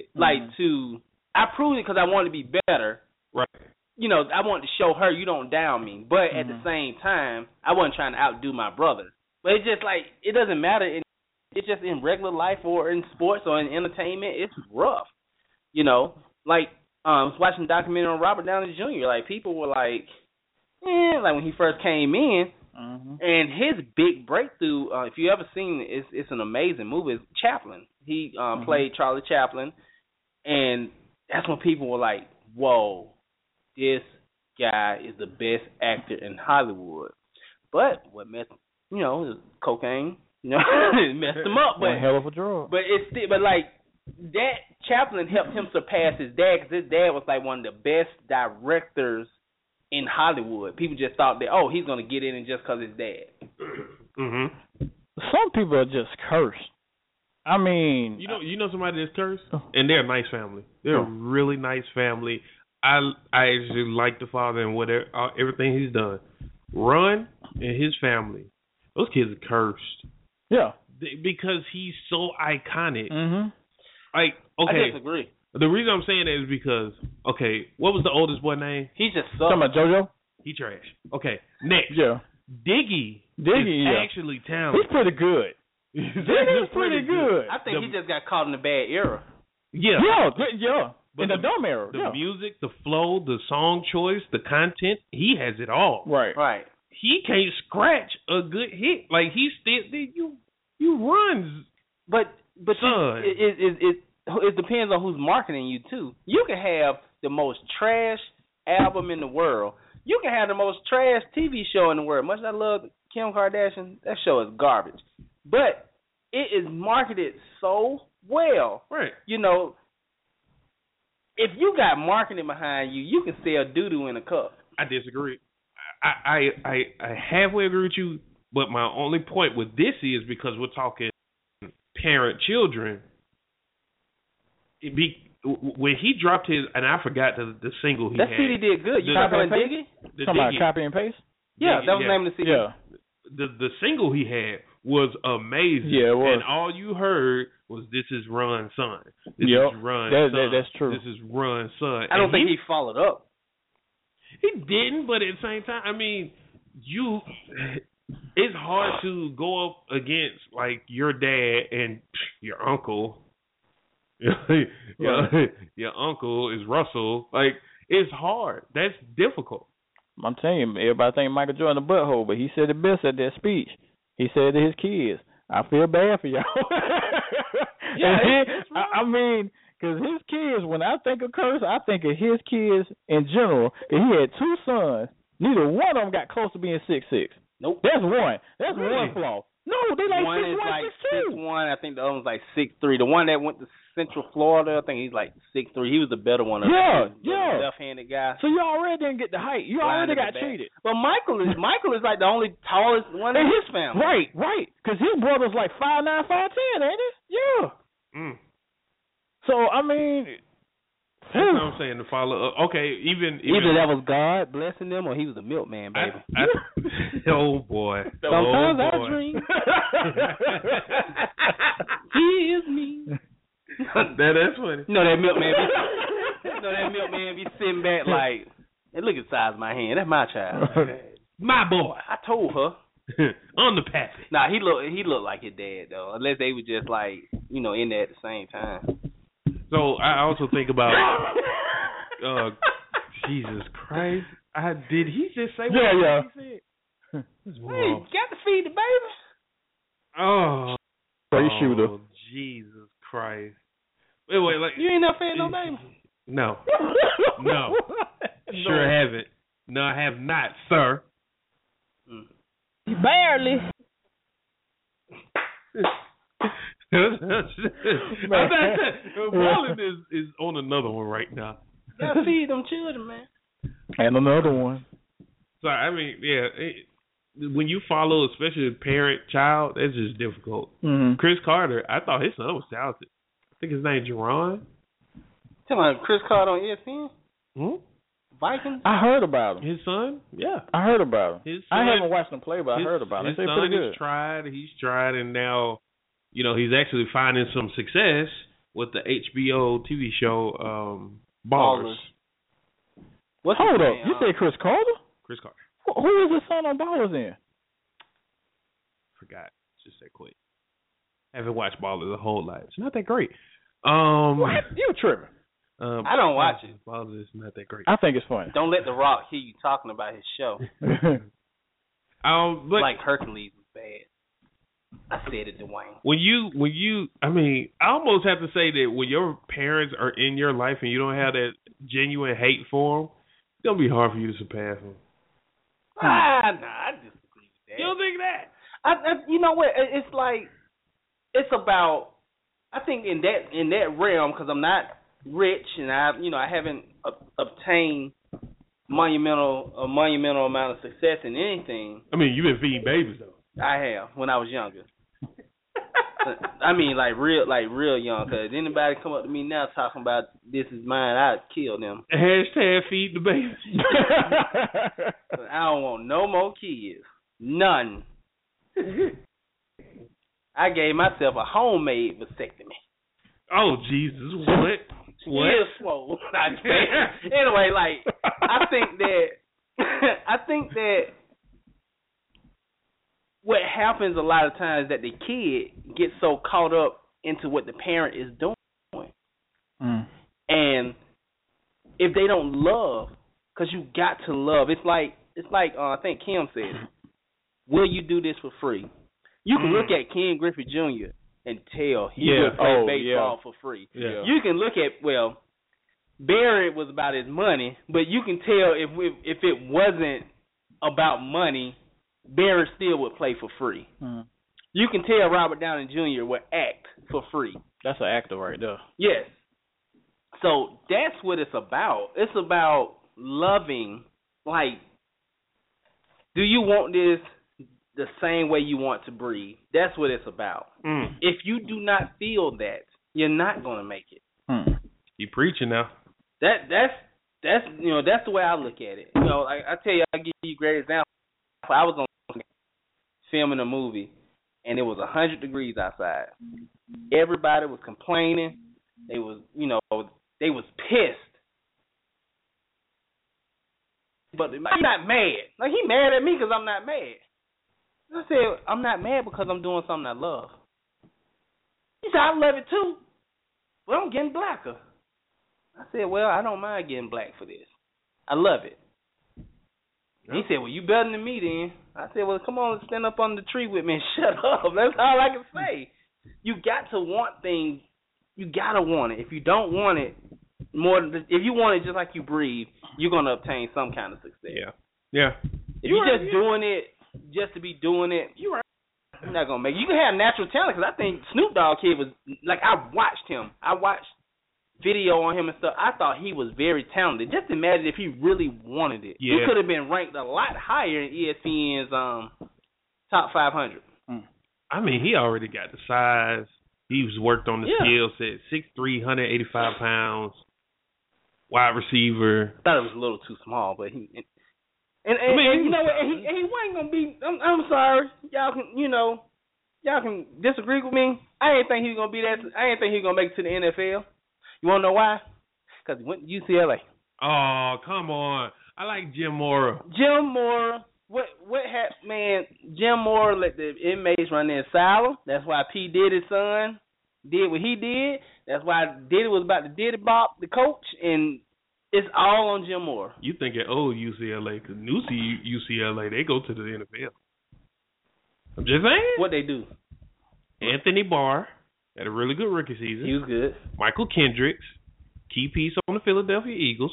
I proved it because I wanted to be better. Right. You know, I wanted to show her you don't down me. But at the same time, I wasn't trying to outdo my brother. But it's just like, it doesn't matter. It's just in regular life or in sports or in entertainment, it's rough. You know, like, I was watching a documentary on Robert Downey Jr. Like, people were like, like when he first came in, and his big breakthrough, if you ever seen it, it's an amazing movie, it's Chaplin. He played Charlie Chaplin, and that's when people were like, whoa, this guy is the best actor in Hollywood. But what messed, cocaine, it messed him up. But, one hell of a drug. But that Chaplin helped him surpass his dad, because his dad was like one of the best directors in Hollywood. People just thought that, he's going to get in just because his dad. Some people are just cursed. I mean, you know somebody that's cursed, and they're a nice family. They're a really nice family. I actually like the father and whatever everything he's done. Ron and his family, those kids are cursed. Yeah, because he's so iconic. I disagree. The reason I'm saying that is because, what was the oldest boy name? He just sucked. Talking about JoJo? He trash. Okay, next. Yeah. Diggy is actually talented. He's pretty good. He's pretty good. I think he just got caught in a bad era. Yeah. But in the dumb era. The music, the flow, the song choice, the content, he has it all. Right. He can't scratch a good hit. Like, he still, you runs. But son. It depends on who's marketing you, too. You can have the most trash album in the world. You can have the most trash TV show in the world. Much as I love Kim Kardashian, that show is garbage. But it is marketed so well. Right. If you got marketing behind you, you can sell doo-doo in a cup. I disagree. I halfway agree with you, But my only point with this is because we're talking parent-children. When he dropped his, and I forgot the single he that had. CD did good. You talking about Diggy? Talking about copy and paste? Yeah, that was the name of the CD. Yeah. The single he had was amazing. Yeah, it was. And all you heard was, "This is Run's son. This Yep. is Run's son. That's true. This is Run's son." I don't think he followed up. He didn't, but at the same time, I mean, it's hard to go up against like your dad and your uncle. Your uncle is Russell. Like, it's hard. That's difficult. I'm telling you, everybody think Michael Jordan a butthole, but he said it best at that speech. He said to his kids, "I feel bad for y'all." I mean, because his kids, when I think of Curtis, I think of his kids in general. And he had 2 sons. Neither one of them got close to being 6'6". Nope. That's one. That's Really? one flaw. No, they like one 6'1", is like 6'2". 6'1". I think the other one's like 6'3". The one that went to Central Florida, I think he's like 6'3". He was the better one of them. Yeah. The left-handed guy. So you already didn't get the height. You already got cheated. But Michael is like the only tallest one in his family. Right. Because his brother's like 5'9", 5'10", ain't it? Yeah. Mm. So, I mean... That's what I'm saying, to follow up. Okay, even Either that was God blessing them or he was a milkman, baby. Oh, boy. Sometimes I dream. He is me. That's funny. You know that milkman be sitting back like, hey, look at the size of my hand. That's my child. My boy. I told her. On the pappy. Nah, he looked like his dad though. Unless they were just like, in there at the same time. So I also think about Jesus Christ. Did he just say what he said? Hey, you got to feed the baby. Oh, shooter. Jesus Christ. Wait, like you ain't never fed no baby? No. Sure haven't. No, I have not, sir. Barely. Marlon is on another one right now. Gotta feed them children, man. And another one. So I mean, when you follow, especially a parent-child, that's just difficult. Mm-hmm. Chris Carter, I thought his son was talented. I think his name's Jerron. Tell me, Chris Carter on ESPN? Vikings? I heard about him. His son? Yeah. I heard about him. His son, I haven't watched him play, but I heard about him. His son he's tried, and now, he's actually finding some success with the HBO TV show Ballers. Hold up. You said Chris Carter? Chris Carter. Who is his son on Ballers then? Forgot. Just that quick. Haven't watched Ballers a whole lot. It's not that great. What? You tripping. I don't watch it. Ballers is not that great. I think it's funny. Don't let The Rock hear you talking about his show. But like Hercules was bad. I said it, Dwayne. When you, I almost have to say that when your parents are in your life and you don't have that genuine hate for them, it's gonna be hard for you to surpass them. I disagree with that. You don't think that? You know what? It's like it's about. I think in that realm, because I'm not rich and I haven't obtained monumental amount of success in anything. You've been feeding babies though. I have when I was younger. Real young. Cause anybody come up to me now talking about this is mine, I'd kill them. Hashtag feed the babies. I don't want no more kids. None. I gave myself a homemade vasectomy. Oh Jesus! What? What? Swole. Anyway, I think that what happens a lot of times is that the kid gets so caught up into what the parent is doing, and if they don't love, because you got to love. It's like I think Kim said, "Will you do this for free?" You can look at Ken Griffey Jr. and tell he would play baseball for free. Yeah. You can look at Barry was about his money, but you can tell if it wasn't about money, Barry still would play for free. You can tell Robert Downey Jr. would act for free. That's an actor right there. Yes. So that's what it's about. It's about loving. Like, do you want this the same way you want to breathe. That's what it's about. If you do not feel that, you're not going to make it. You preaching now. That's that's the way I look at it. I tell you, I'll give you a great example. I was on filming a movie, and it was 100 degrees outside. Everybody was complaining. They was pissed. But he's not mad. Like, he mad at me because I'm not mad. I said, I'm not mad because I'm doing something I love. He said, I love it too, but I'm getting blacker. I said, well, I don't mind getting black for this. I love it. He said, well, you better than me then. I said, well, come on, stand up under the tree with me and shut up. That's all I can say. You got to want things. You got to want it. If you don't want it, if you want it just like you breathe, you're going to obtain some kind of success. Yeah. If you're just doing it just to be doing it, you're not going to make it. You can have natural talent, because I think Snoop Dogg kid was, like, I watched him. I watched video on him and stuff. I thought he was very talented. Just imagine if he really wanted it. Yeah. He could have been ranked a lot higher in ESPN's top 500. I mean, he already got the size. He's worked on the skill set. 6'3", 185 pounds, wide receiver. I thought it was a little too small, but he. And you know what? He wasn't gonna be. I'm sorry, y'all can disagree with me. I ain't think he was gonna be that. I ain't think he was gonna make it to the NFL. You wanna know why? Because he went to UCLA. Oh, come on! I like Jim Mora. Jim Mora. What happened, man? Jim Mora let the inmates run their asylum. That's why P. Diddy's son did what he did. That's why Diddy was about to Diddy Bop the coach, and it's all on Jim Mora. You think at old UCLA, because new UCLA, they go to the NFL. I'm just saying. What they do? Anthony Barr had a really good rookie season. He was good. Michael Kendricks, key piece on the Philadelphia Eagles.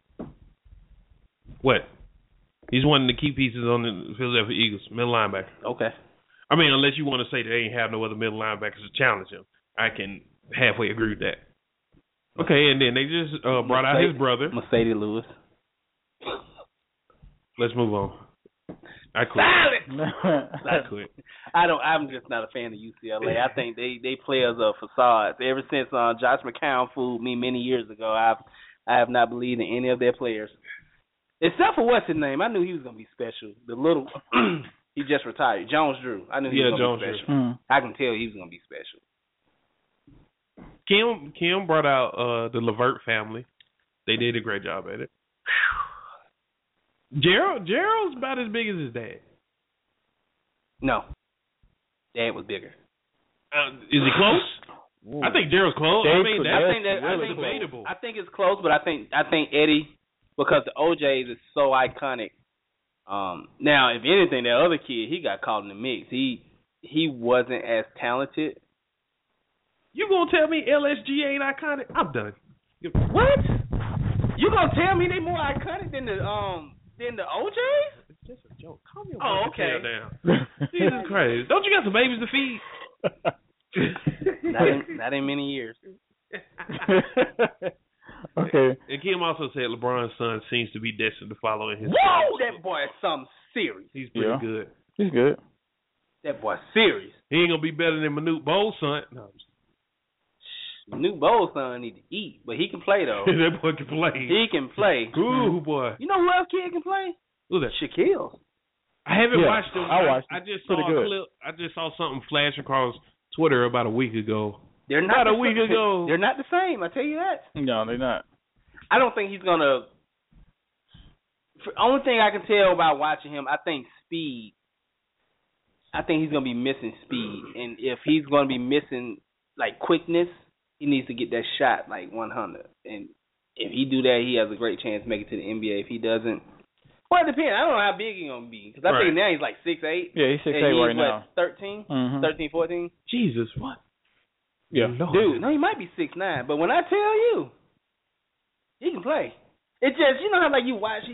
What? He's one of the key pieces on the Philadelphia Eagles, middle linebacker. Okay. I mean, unless you want to say they ain't have no other middle linebackers to challenge him, I can halfway agree with that. Okay, and then they just brought out his brother. Mercedes Lewis. Let's move on. I quit. I quit. I'm just not a fan of UCLA. I think they play as a facade. Ever since Josh McCown fooled me many years ago, I have not believed in any of their players. Except for what's his name? I knew he was gonna be special. The little he just retired, Jones Drew. I knew he was gonna be special. I can tell he was gonna be special. Kim brought out the Levert family. They did a great job at it. Gerald's about as big as his dad. No, Dad was bigger. Is he close? Ooh. I think Gerald's close. I think that's debatable. I think it's close, but I think Eddie. Because the OJs is so iconic. Now, if anything, that other kid, he got caught in the mix. He wasn't as talented. You gonna tell me LSG ain't iconic? I'm done. What? You gonna tell me they more iconic than the OJs? It's just a joke. Calm your okay. down. Jesus Christ! Don't you got some babies to feed? Not in many years. Okay. And Kim also said LeBron's son seems to be destined to follow in his. Whoa, that boy is something serious. He's pretty good. He's good. That boy's serious. He ain't gonna be better than Manute Bol's son. No. Manute Bol's son need to eat, but he can play though. That boy can play. He can play. Ooh, boy. You know who else kid can play? Who's that? Shaquille. I haven't watched him. I watched him. I just saw a clip. I just saw something flash across Twitter about a week ago. They're not about a week ago. They're not the same. I tell you that. No, they're not. I don't think he's gonna. Only thing I can tell about watching him, I think speed. I think he's gonna be missing speed, and if he's gonna be missing like quickness, he needs to get that shot like 100. And if he do that, he has a great chance to make it to the NBA. If he doesn't, well, it depends. I don't know how big he's gonna be, because I think now he's like 6'8". Yeah, he's 6'8" right now. 13, 13, 14. Jesus, what? Yeah, dude. No, he might be 6'9", but when I tell you, he can play. It's just, you know how like you watch.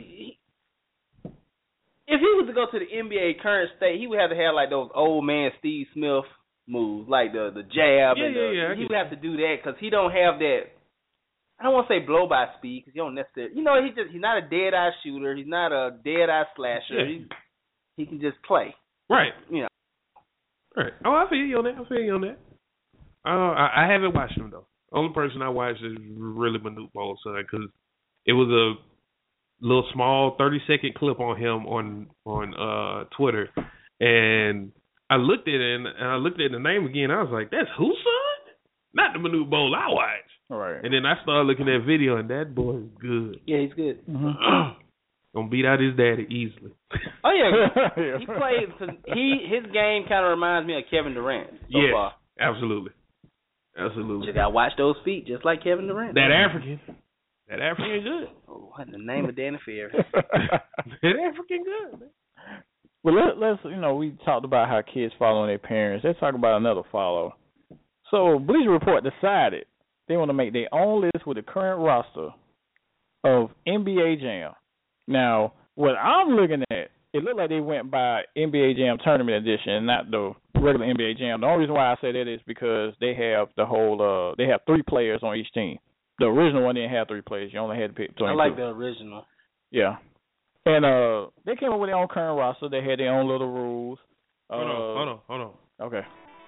If he was to go to the NBA current state, he would have to have like those old man Steve Smith moves, like the jab. He would have to do that because he don't have that. I don't want to say blow by speed because you don't necessarily. You know, he's not a dead eye shooter. He's not a dead eye slasher. Yeah. He can just play. Right. You know. Right. Oh, I feel you on that. I haven't watched him though. Only person I watched is really Manute Bow's son because it was a little small 30-second clip on him on Twitter, and I looked at it and I looked at the name again. I was like, "That's whose son? Not the Manute Bowl I watched." All right. And then I started looking at video, and that boy is good. Yeah, he's good. Mm-hmm. Gonna beat out his daddy easily. Oh yeah, he plays. His game kind of reminds me of Kevin Durant so far. Absolutely. Just gotta watch those feet, just like Kevin Durant. That African good. Oh, what in the name of Danny Ferry? That African good, man. Well, let's we talked about how kids following their parents. Let's talk about another follow. So Bleacher Report decided they want to make their own list with the current roster of NBA Jam. Now, what I'm looking at, it looked like they went by NBA Jam Tournament Edition and not the regular NBA Jam. The only reason why I say that is because they have they have 3 players on each team. The original one didn't have 3 players. You only had to pick 22. I like the original. Yeah. And they came up with their own current roster. They had their own little rules. Hold on. Okay.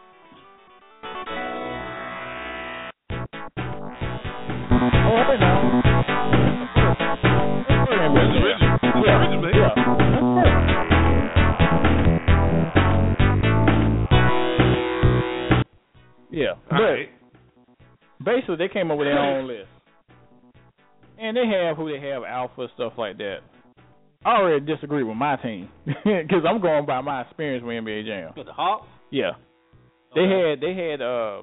Oh, I know. Yeah. But right. Basically, they came up with their own list. And they have who they have, alpha, stuff like that. I already disagree with my team because I'm going by my experience with NBA Jam. With the Hawks? Yeah. Okay. They had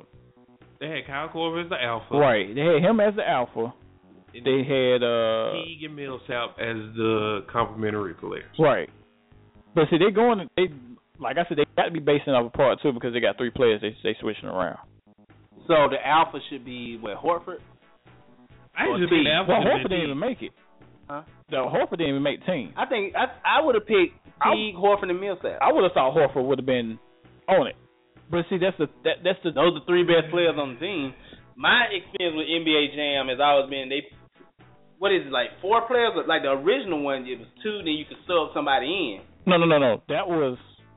Kyle Korver as the alpha. Right. They had him as the alpha. They had Teague and Millsap as the complimentary player. Right. But see, they like I said, they got to be basing off a part too because they got 3 players. They switching around. So the alpha should be Horford? I used to think the alpha. Well, Horford didn't even make it. Huh? No, Horford didn't even make the team. I think I would have picked Teague, Horford, and Millsap. I would have thought Horford would have been on it. But see, those are 3 best players on the team. My experience with NBA Jam has always been what is it, like 4 players? Like the original one, it was 2. Then you could sub somebody in. No. That was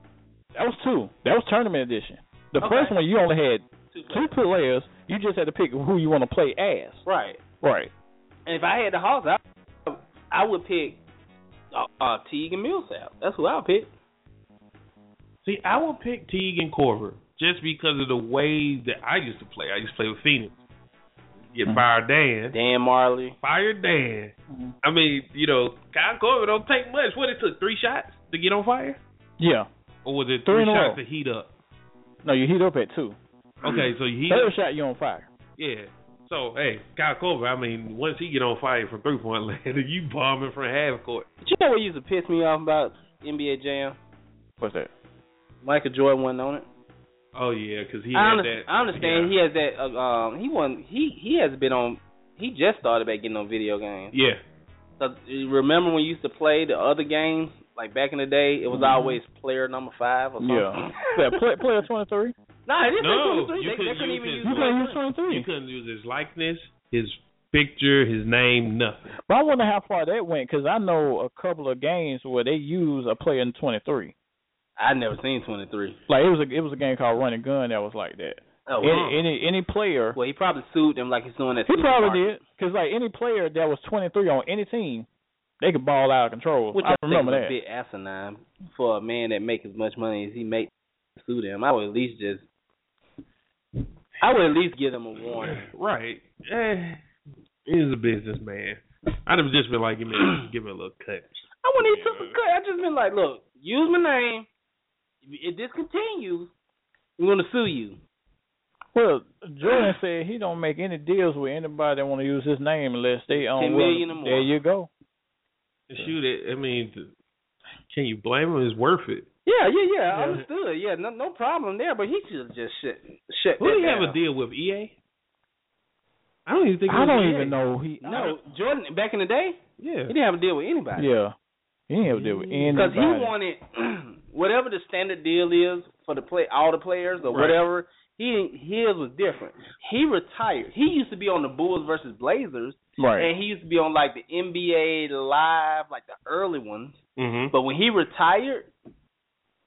2. That was tournament edition. The first one you only had 2 players. You just had to pick who you want to play as. Right. And if I had the Hawks, I would pick Teague and Millsap. That's who I would pick. See, I would pick Teague and Korver just because of the way that I used to play. I used to play with Phoenix. Get fired Dan Marley. Fired Dan. Mm-hmm. I mean, Kyle Korver don't take much. What, it took 3 shots to get on fire? Yeah. Or was it 3 shots to heat up? No, you heat up at 2. Okay, so you heat third up. Shot, you on fire. Yeah. So, hey, Kyle Korver, I mean, once he get on fire from 3-point land, you bombing from half court. But you know what used to piss me off about NBA Jam? What's that? Michael Jordan wasn't on it. Oh yeah, because he I had that. I understand he has that. He has been on. He just started back getting on video games. Yeah. So remember when you used to play the other games, like back in the day, it was always player number 5 or something. Yeah. Player 23. No, it didn't say 23. They couldn't even use You couldn't use 23. You couldn't use his likeness, his picture, his name, nothing. But I wonder how far that went because I know a couple of games where they use a player in 23. I never seen 23. Like it was a game called Run and Gun that was like that. Oh, wow. Any player. Well, he probably sued them like he's doing that. He probably did because like any player that was 23 on any team, they could ball out of control. Which I remember that. A bit asinine for a man that makes as much money as he makes to sue them. I would at least give them a warning. Right. He's a businessman. I'd have just been like, give me a little cut. I wouldn't even took a cut. I just been like, look, use my name. If this continues, I'm going to sue you. Well, Jordan said he don't make any deals with anybody that want to use his name unless they own $10 million or more. There you go. Shoot it. I mean, can you blame him? It's worth it. Yeah. I understood. Yeah, no problem there. But he should have just shut. Who do you have a deal with? EA? I don't even think. I don't EA. even know. No, Jordan back in the day. Yeah, he didn't have a deal with anybody. Yeah, he didn't have a deal with anybody because he wanted whatever the standard deal is for all the players or whatever. His was different. He retired. He used to be on the Bulls versus Blazers, right? And he used to be on like the NBA Live, like the early ones. Mm-hmm. But when he retired,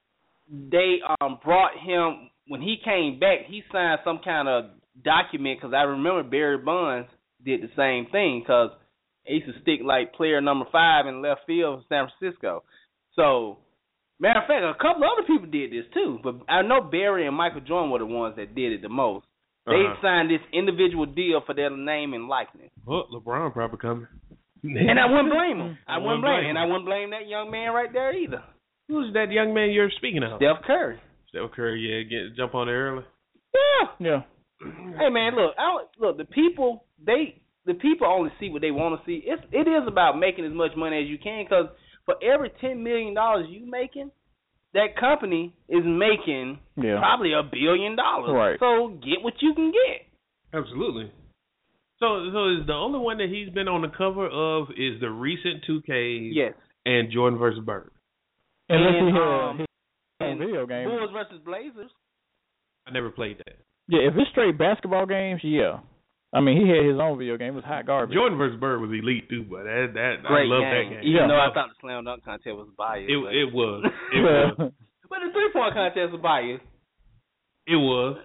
they brought him when he came back. He signed some kind of document because I remember Barry Bonds did the same thing because he used to stick like player number 5 in left field for San Francisco. So, matter of fact, a couple of other people did this too, but I know Barry and Michael Jordan were the ones that did it the most. They signed this individual deal for their name and likeness. Well, LeBron probably coming. And I wouldn't blame him. I wouldn't blame that young man right there either. Who's that young man you're speaking of? Steph Curry. Steph Curry, jump on there early. Yeah. Hey man, look. The people only see what they want to see. It is about making as much money as you can because for every $10 million you making, that company is making probably $1 billion. Right. So get what you can get. Absolutely. So is the only one that he's been on the cover of is the recent 2Ks and Jordan versus Bird. Unless he had video game. Bulls versus Blazers. I never played that. Yeah, if it's straight basketball games, yeah. I mean, he had his own video game. It was hot garbage. Jordan versus Bird was elite too, but I love that game. Even though I thought the slam dunk contest was biased. It was. But the 3-point contest was biased. It was.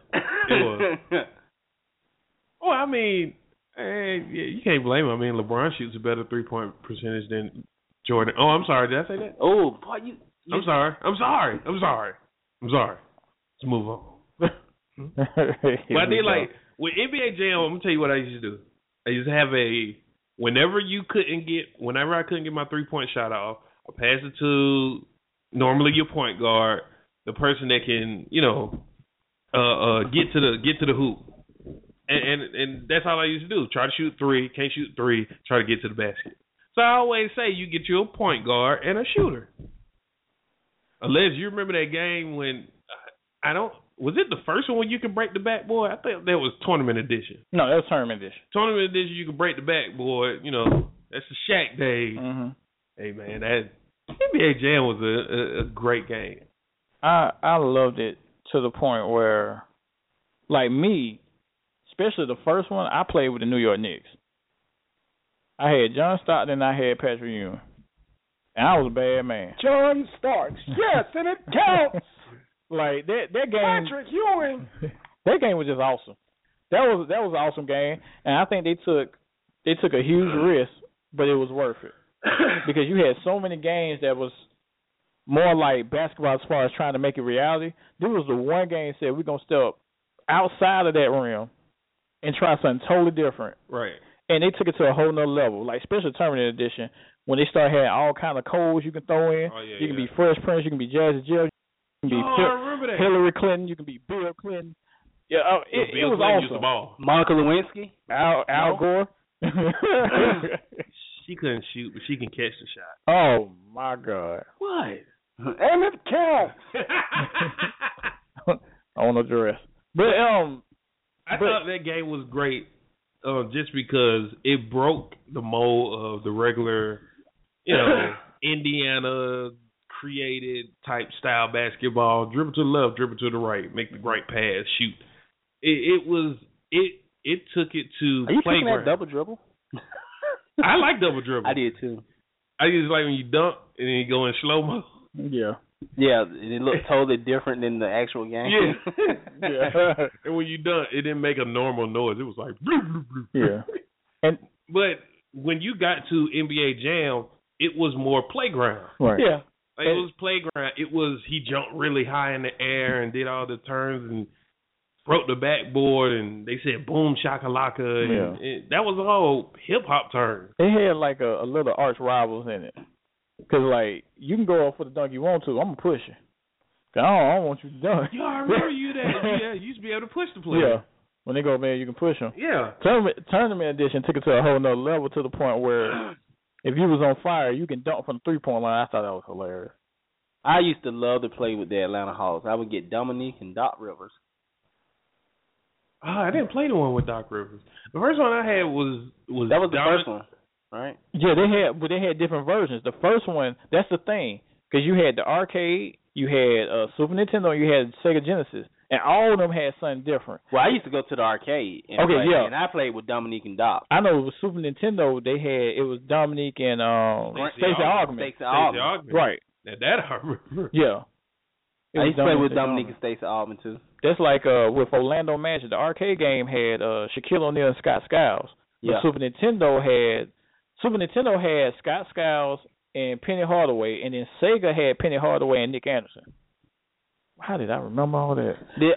Well, I mean, you can't blame him. I mean, LeBron shoots a better 3-point percentage than Jordan. Oh, I'm sorry. Did I say that? Oh, boy, I'm sorry. Let's move on. But I did like with NBA Jam. I'm gonna tell you what I used to do. I used to have whenever I couldn't get my 3-point shot off, I pass it to normally your point guard, the person that can get to the hoop, and that's all I used to do. Try to shoot 3, can't shoot 3, try to get to the basket. So I always say you get you a point guard and a shooter. Unless you remember that game when was it the first one when you could break the backboard? I think that was tournament edition. No, that was tournament edition. Tournament edition, you could break the backboard. That's the Shaq days. Mm-hmm. Hey man, that NBA Jam was a great game. I loved it to the point where, like me, especially the first one, I played with the New York Knicks. I had John Stockton and I had Patrick Ewing. And I was a bad man. John Starks. Yes, and it counts. Like that game. Patrick Ewing. That game was just awesome. That was an awesome game, and I think they took a huge risk, but it was worth it because you had so many games that was more like basketball as far as trying to make it reality. This was the one game that said we're gonna step outside of that realm and try something totally different. Right. And they took it to a whole nother level, like especially Tournament Edition when they started having all kind of codes you can throw in. Oh, yeah, you can be Fresh Prince, you can be Jazzy Jeff. You can be I remember that. Hillary Clinton. You can be Bill Clinton. Yeah, it Bill was Clinton awesome. used the ball. Monica Lewinsky. Al Gore. She couldn't shoot, but she can catch the shot. Oh my God! What? And it counts. I want no dress. But I thought that game was great, just because it broke the mold of the regular, Indiana created type style basketball, dribble to the left, dribble to the right, make the right pass, shoot. It took it to Are you playground. taking that double dribble? I like double dribble. I did too. I just like when you dunk and then you go in slow mo. Yeah. Yeah, it looked totally different than the actual game. Yeah. Yeah. And when you dunk, it didn't make a normal noise. It was like bloop, bloop, bloop. Yeah. But when you got to NBA Jam, it was more playground. Right. Yeah. Like it was playground. It was he jumped really high in the air and did all the turns and broke the backboard and they said boom shakalaka and that was a whole hip hop term. They had like a little arch rivals in it. Cause like you can go up for the dunk you want to. I'm gonna push you. Cause I don't want you to dunk. Yeah, I remember you that. Yeah, you used to be able to push the player. Yeah. When they go man, you can push them. Yeah. Tournament edition took it to a whole nother level to the point where if you was on fire, you can dunk from the 3-point line. I thought that was hilarious. I used to love to play with the Atlanta Hawks. I would get Dominique and Doc Rivers. I didn't play the one with Doc Rivers. The first one I had was that was the first one, right? Yeah, they had different versions. The first one, that's the thing, because you had the arcade, you had Super Nintendo, you had Sega Genesis, and all of them had something different. Well, I used to go to the arcade and play, and I played with Dominique and Doc. I know with Super Nintendo it was Dominique and Stacey Augmon. Stacey Augmon. Right. Now that I remember. Yeah. I used to play with Dominique States at Auburn too. That's like with Orlando Magic. The arcade game had Shaquille O'Neal and Scott Skiles. Yeah. Super Nintendo had Scott Skiles and Penny Hardaway, and then Sega had Penny Hardaway and Nick Anderson. How did I remember all that?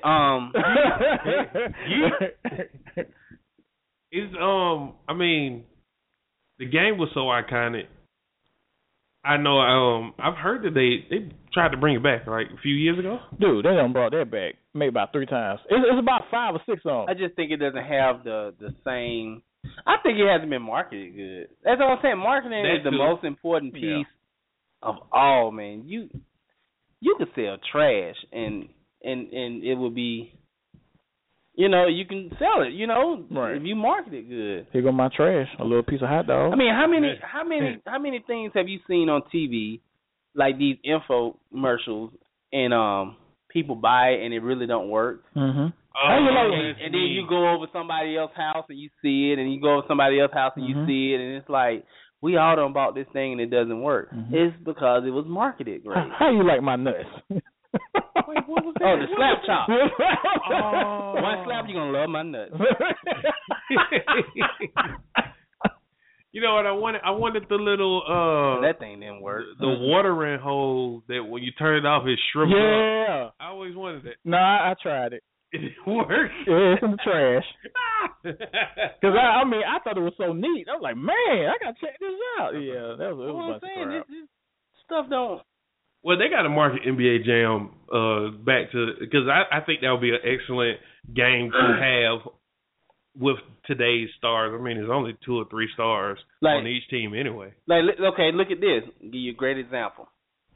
I mean, the game was so iconic. I know. I've heard that they tried to bring it back like a few years ago. Dude, they done brought that back maybe about 3 times. It's about 5 or 6 of them. I just think it doesn't have the same. I think it hasn't been marketed good. That's what I'm saying. Marketing is the most important piece of all, man. You could sell trash and it would be, you can sell it, right. if you market it good. Here go my trash, a little piece of hot dog. I mean, how many things have you seen on TV, like these infomercials, and people buy it and it really don't work? Mm-hmm. And then you go over somebody else's house and you see it, and you go over somebody else's house and you see it, and it's like, we all done bought this thing and it doesn't work. Mm-hmm. It's because it was marketed great. How you like my nuts? Wait, what was that? Oh, the slap chop. One slap, you're going to love my nuts. You know what I wanted? I wanted the little that thing didn't work. The watering hole that when you turn it off, it shriveled up. Yeah. I always wanted it. No, I tried it. It didn't work. Yeah, it's in the trash. Because I thought it was so neat. I was like, man, I gotta check this out. Yeah, that was. What I'm saying, this stuff don't. Well, they got to market NBA Jam back to, because I think that would be an excellent game to have with today's stars. I mean, there's only 2 or 3 stars on each team anyway. Like, okay, look at this. I'll give you a great example.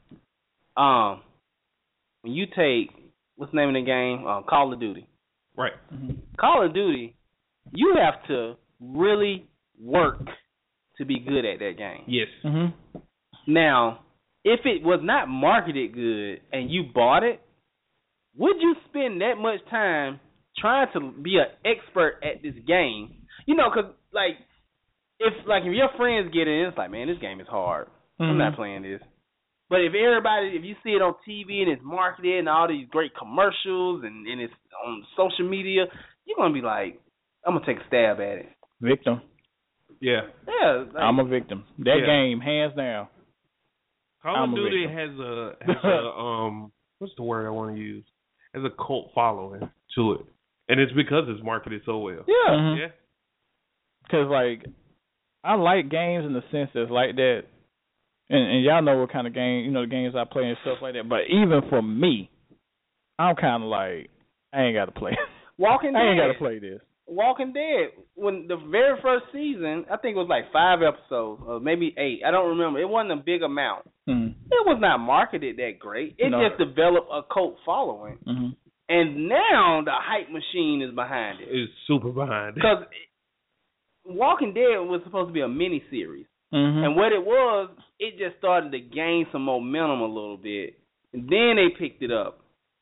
When you take, what's the name of the game? Call of Duty. Right. Mm-hmm. Call of Duty, you have to really work to be good at that game. Yes. Mm-hmm. Now, if it was not marketed good and you bought it, would you spend that much time trying to be an expert at this game? Because if your friends get in, it's like, man, this game is hard. Mm-hmm. I'm not playing this. But if you see it on TV and it's marketed and all these great commercials and it's on social media, you're going to be like, I'm going to take a stab at it. Victim. Yeah. Yeah. I'm a victim. That game, hands down. Call of Duty has a what's the word I want to use? Has a cult following to it. And it's because it's marketed so well. Yeah. Mm-hmm. Yeah. Because, I like games in the sense that's like that. And y'all know what kind of game, the games I play and stuff like that. But even for me, I'm kind of like, I ain't got to play. Walking Dead. I ain't got to play this. Walking Dead, when the very first season, I think it was like 5 episodes, or maybe 8. I don't remember. It wasn't a big amount. Mm-hmm. It was not marketed that great. It just developed a cult following. Mm-hmm. And now the hype machine is behind it. It's super behind it. Because Walking Dead was supposed to be a mini-series. Mm-hmm. And what it was, it just started to gain some momentum a little bit. And then they picked it up.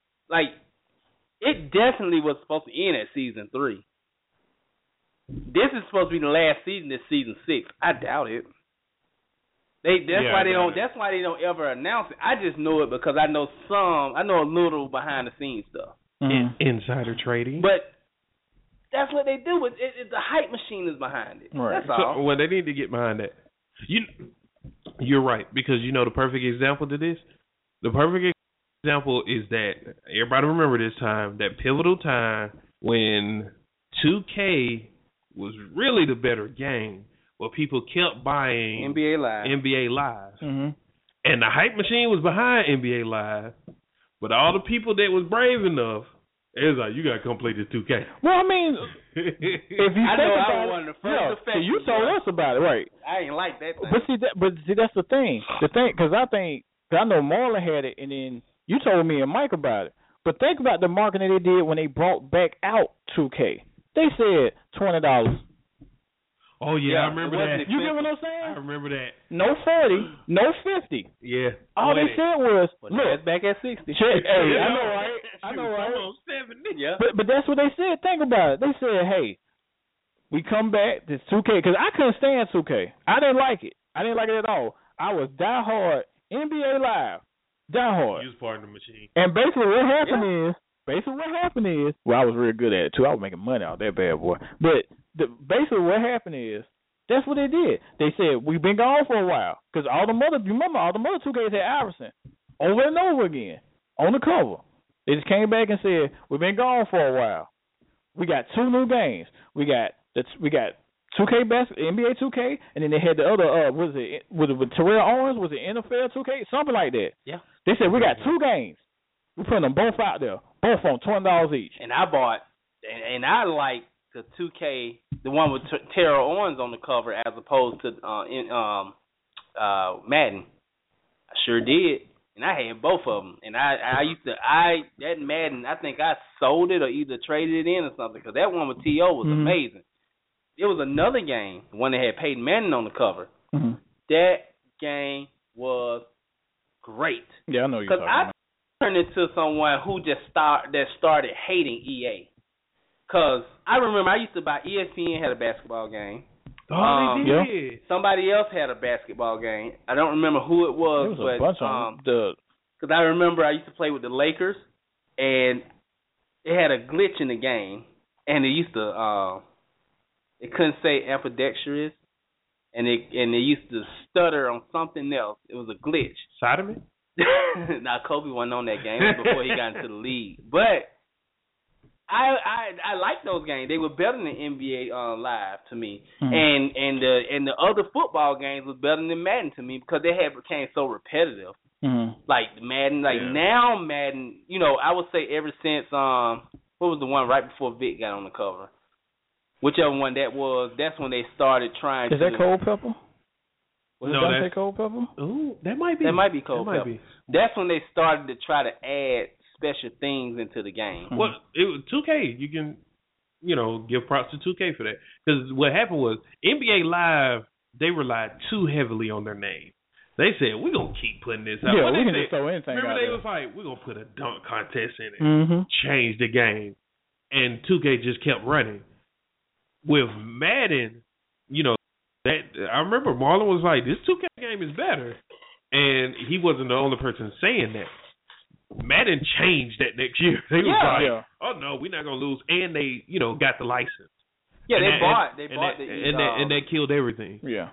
It definitely was supposed to end at season 3. This is supposed to be the last season. This season 6. I doubt it. That's why they don't ever announce it. I just know it because I know a little behind the scenes stuff. Mm-hmm. Insider trading. But that's what they do. The hype machine is behind it. Right. That's all. Well, they need to get behind that. You're right, because the perfect example to this. The perfect example is that everybody remember this time, that pivotal time when 2K was really the better game, where people kept buying NBA Live. Mm-hmm. And the hype machine was behind NBA Live, but all the people that was brave enough, it was like, you got to come play this 2K. Well, I mean, if you think about it, one of the first so you told us about it, right? I ain't like that thing. But see, that's the thing. Because I know Marlon had it, and then you told me and Mike about it. But think about the marketing they did when they brought back out 2K. They said $20. Oh, yeah, I remember that. You get what I'm saying? I remember that. No 40, no 50. Yeah. All they said was, look, back at 60. Hey, I know, right? I know, right? Almost 70. Yeah. But that's what they said. Think about it. They said, hey, we come back to 2K. Because I couldn't stand 2K. I didn't like it. I didn't like it at all. I was diehard NBA Live. Die Hard. You was part of the machine. And basically what happened is, well, I was real good at it too. I was making money out that bad boy. But basically what happened is, that's what they did. They said, we've been gone for a while. Because all the mother 2Ks had Iverson over and over again on the cover. They just came back and said, we've been gone for a while. We got 2 new games. We got 2K NBA 2K, and then they had the other, was it with Terrell Owens? Was it NFL 2K? Something like that. Yeah. They said, we got 2 games. We're putting them both out there. Both on $20 each. And I bought, and I like the 2K, the one with Terrell Owens on the cover as opposed to Madden. I sure did. And I had both of them. And that Madden, I think I sold it or either traded it in or something, because that one with T.O. was amazing. There was another game, the one that had Peyton Manning on the cover. Mm-hmm. That game was great. Yeah, I know you're talking about. I turned into someone who started hating EA. Because I remember I used to buy, ESPN had a basketball game. Oh, they did. Yeah. Somebody else had a basketball game. I don't remember who it was. There was a bunch of them. Because I remember I used to play with the Lakers, and it had a glitch in the game, and it used to it couldn't say ambidextrous, and it used to stutter on something else. It was a glitch. Sodomy? Now Kobe wasn't on that game before he got into the league, but I like those games. They were better than NBA Live to me, and the other football games was better than Madden to me because they had became so repetitive. Like Madden, now Madden, I would say ever since what was the one right before Vic got on the cover? Whichever one that was, that's when they started trying. Is that Cold Pepper? Was no, it Dante Cold Pepper? Ooh, that might be. That might be Cold Pepper. That's when they started to try to add special things into the game. Well, it was 2K. You can, give props to 2K for that. Because what happened was NBA Live, they relied too heavily on their name. They said, we're going to keep putting this out. Yeah, we can just throw anything remember out they there. was like, we're going to put a dunk contest in it. Change the game. And 2K just kept running. With Madden, that I remember Marlon was like, this 2K game is better. And he wasn't the only person saying that. Madden changed that next year. They was like, oh no, we're not gonna lose, and they, got the license. Yeah, and they bought the and that killed everything. Yeah.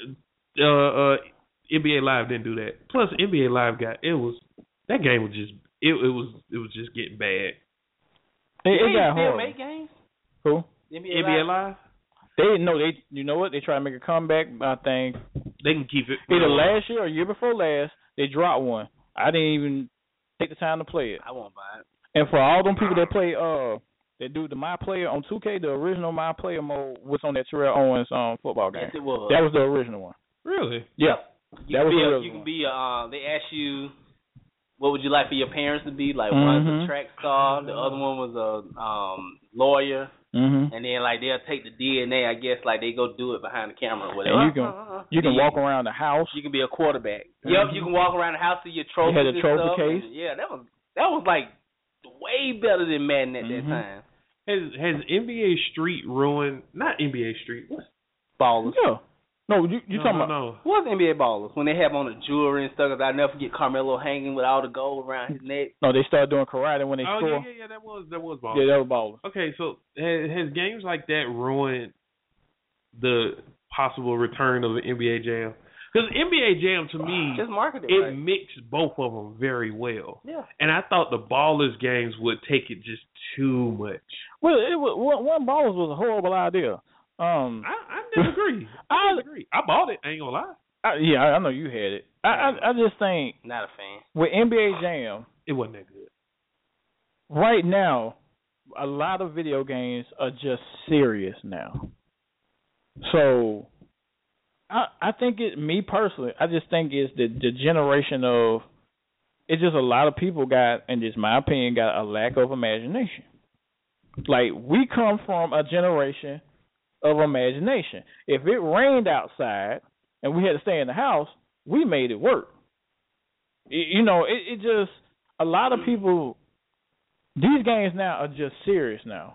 NBA Live didn't do that. Plus, NBA Live that game was just it was just getting bad. It got still hard. make games? Who? NBA Live? You know what? They try to make a comeback. I think they can keep it. Either last year or year before last, they dropped one. I didn't even take the time to play it. I won't buy it. And for all them people that play, that do the My Player on 2K, the original My Player mode was on that Terrell Owens football game. Yes, it was. That was the original one. Really? Yeah. You can be they ask you, what would you like for your parents to be? Like one's a track star, the other one was a lawyer. And then they'll take the DNA, I guess, they go do it behind the camera or whatever. And you can walk around the house. You can be a quarterback. Yep, you can walk around the house to your trophies. You had a trophy case. And, yeah, that was way better than Madden at that time. Has NBA Street ruined? Not NBA Street. What's Ballers? Yeah. No, you talking about? No. What's NBA Ballers? When they have on the jewelry and stuff. Cause I never forget Carmelo hanging with all the gold around his neck. No, they started doing karate when they score. Yeah, that was Ballers. Yeah, that was Ballers. Okay, so has games like that ruined the possible return of an NBA Jam? Because NBA Jam, to me, just marketed it mixed both of them very well. Yeah. And I thought the Ballers games would take it just too much. Well, one Ballers was a horrible idea. I disagree. I disagree. I bought it. I ain't gonna lie. I know you had it. I just think not a fan with NBA Jam. It wasn't that good. Right now, a lot of video games are just serious now. So, I think me personally, I just think it's the generation of. It's just a lot of people got, and just my opinion, got a lack of imagination. We come from a generation of imagination. If it rained outside and we had to stay in the house, we made it work. It just, a lot of people, these games now are just serious now.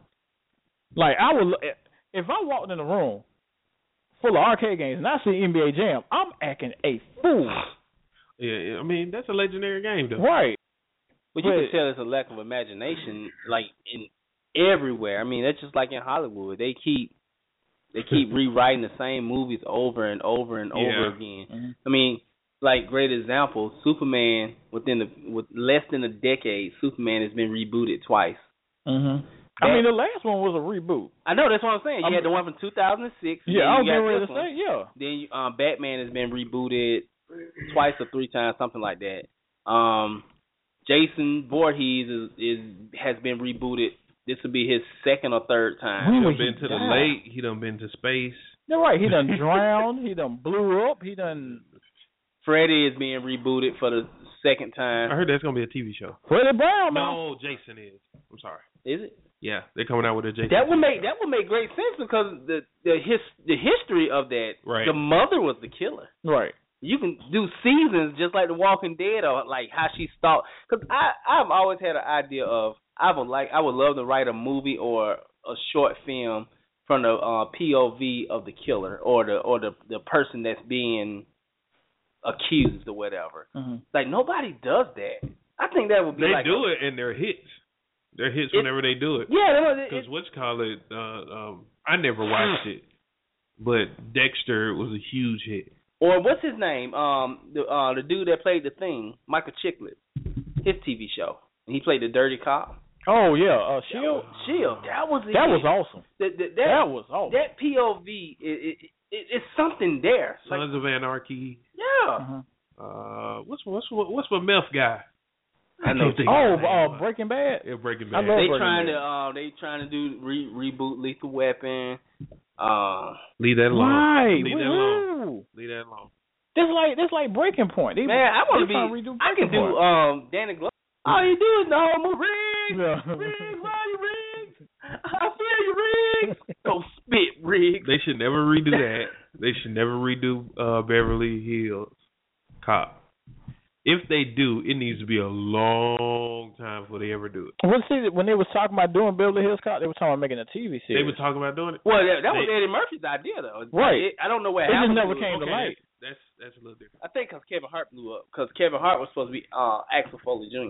If I walked in a room full of arcade games and I see NBA Jam, I'm acting a fool. Yeah, I mean that's a legendary game though. Right. But you can tell there's a lack of imagination, like in everywhere. I mean, that's just like in Hollywood. They keep rewriting the same movies over and over and over again. Mm-hmm. I mean, like great example, Superman. With less than a decade, Superman has been rebooted twice. Mm-hmm. I mean, the last one was a reboot. I know, that's what I'm saying. You had the one from 2006. Yeah, I was getting ready to say, yeah. Then Batman has been rebooted twice or three times, something like that. Jason Voorhees has been rebooted. This will be his second or third time. He done been to the lake. He done been to space. You're right. He done drowned. He done blew up. He done... Freddy is being rebooted for the second time. I heard that's going to be a TV show. Freddy Brown, man. No, Jason is. I'm sorry. Is it? Yeah, they're coming out with a Jason. That would make great sense because the history of that. Right. The mother was the killer. Right. You can do seasons just like The Walking Dead, or like how she stalked. Because I've always had an idea of I would love to write a movie or a short film from the POV of the killer or the person that's being accused or whatever. Mm-hmm. Like nobody does that. I think that would be. They do it and they're hits. They're hits whenever they do it. Yeah, because I never watched it, but Dexter was a huge hit. Or what's his name? The dude that played the Thing, Michael Chiklis, his TV show, and he played the dirty cop. Oh yeah, Shield. Shield. That was awesome. That was awesome. That POV, it's something there. Sons of Anarchy. Yeah. Uh-huh. What's my meth guy? I know. Breaking Bad. Yeah, Breaking Bad. They trying to do reboot Lethal Weapon. Leave that alone. Right. Leave that alone. Leave that alone. That's like Breaking Point. Man, I want to be. I can do Danny Glover. All you do is the whole movie. Riggs, Riggs, why you Riggs? I feel you, Riggs. Go spit, Riggs. They should never redo that. They should never redo Beverly Hills Cop. If they do, it needs to be a long time before they ever do it. Well, see, when they was talking about doing Beverly Hills Cop, they were talking about making a TV series. They were talking about doing it. Well, that was Eddie Murphy's idea, though. Right. I don't know what happened. It just never came to light. That's a little different. I think because Kevin Hart blew up. Because Kevin Hart was supposed to be Axel Foley Jr.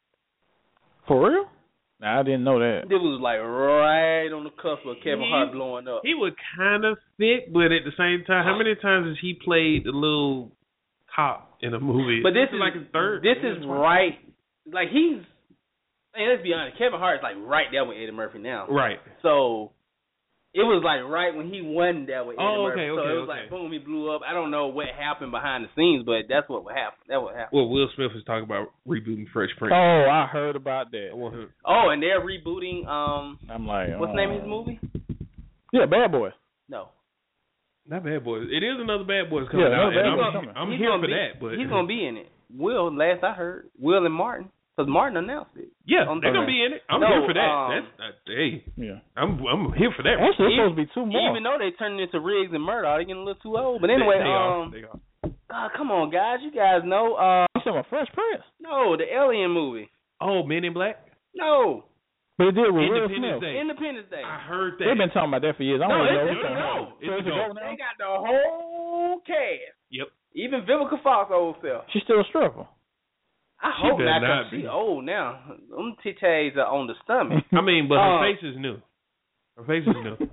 For real? Nah, I didn't know that. It was like right on the cusp of Kevin Hart blowing up. He would kind of fit, but at the same time, how many times has he played the little cop in a movie? But this is like his third. This is right. Like he's. Hey, let's be honest. Kevin Hart is like right there with Eddie Murphy now. Right. So it was like right when he wasn't there with Eddie Murphy. So it was like boom, he blew up. I don't know what happened behind the scenes, but that's what happened. That what happened. Well, Will Smith is talking about rebooting Fresh Prince. Oh, I heard about that. Oh, and they're rebooting. I'm like, what's the name of his movie? Yeah, Bad Boys. No. Not Bad Boys. It is another Bad Boys coming out. I'm here for that. But he's gonna be in it. Will, last I heard, Will and Martin. Because Martin announced it. Yeah, they're going to be in it. I'm here for that. Yeah. I'm here for that. Actually, it's supposed to be two more. Even though they turned into Riggs and Murdoch, they're getting a little too old. But anyway, they are. Come on, guys. You guys know. You talking about Fresh Prince? No, the Alien movie. Oh, Men in Black? No. But it did with Independence Day. Independence Day. I heard that. They've been talking about that for years. It's a go. They got the whole cast. Yep. Even Vivica Fox old self. She's still a stripper. I hope not, because she's old now. Them titties are on the stomach. I mean, but her face is new. Her face is new.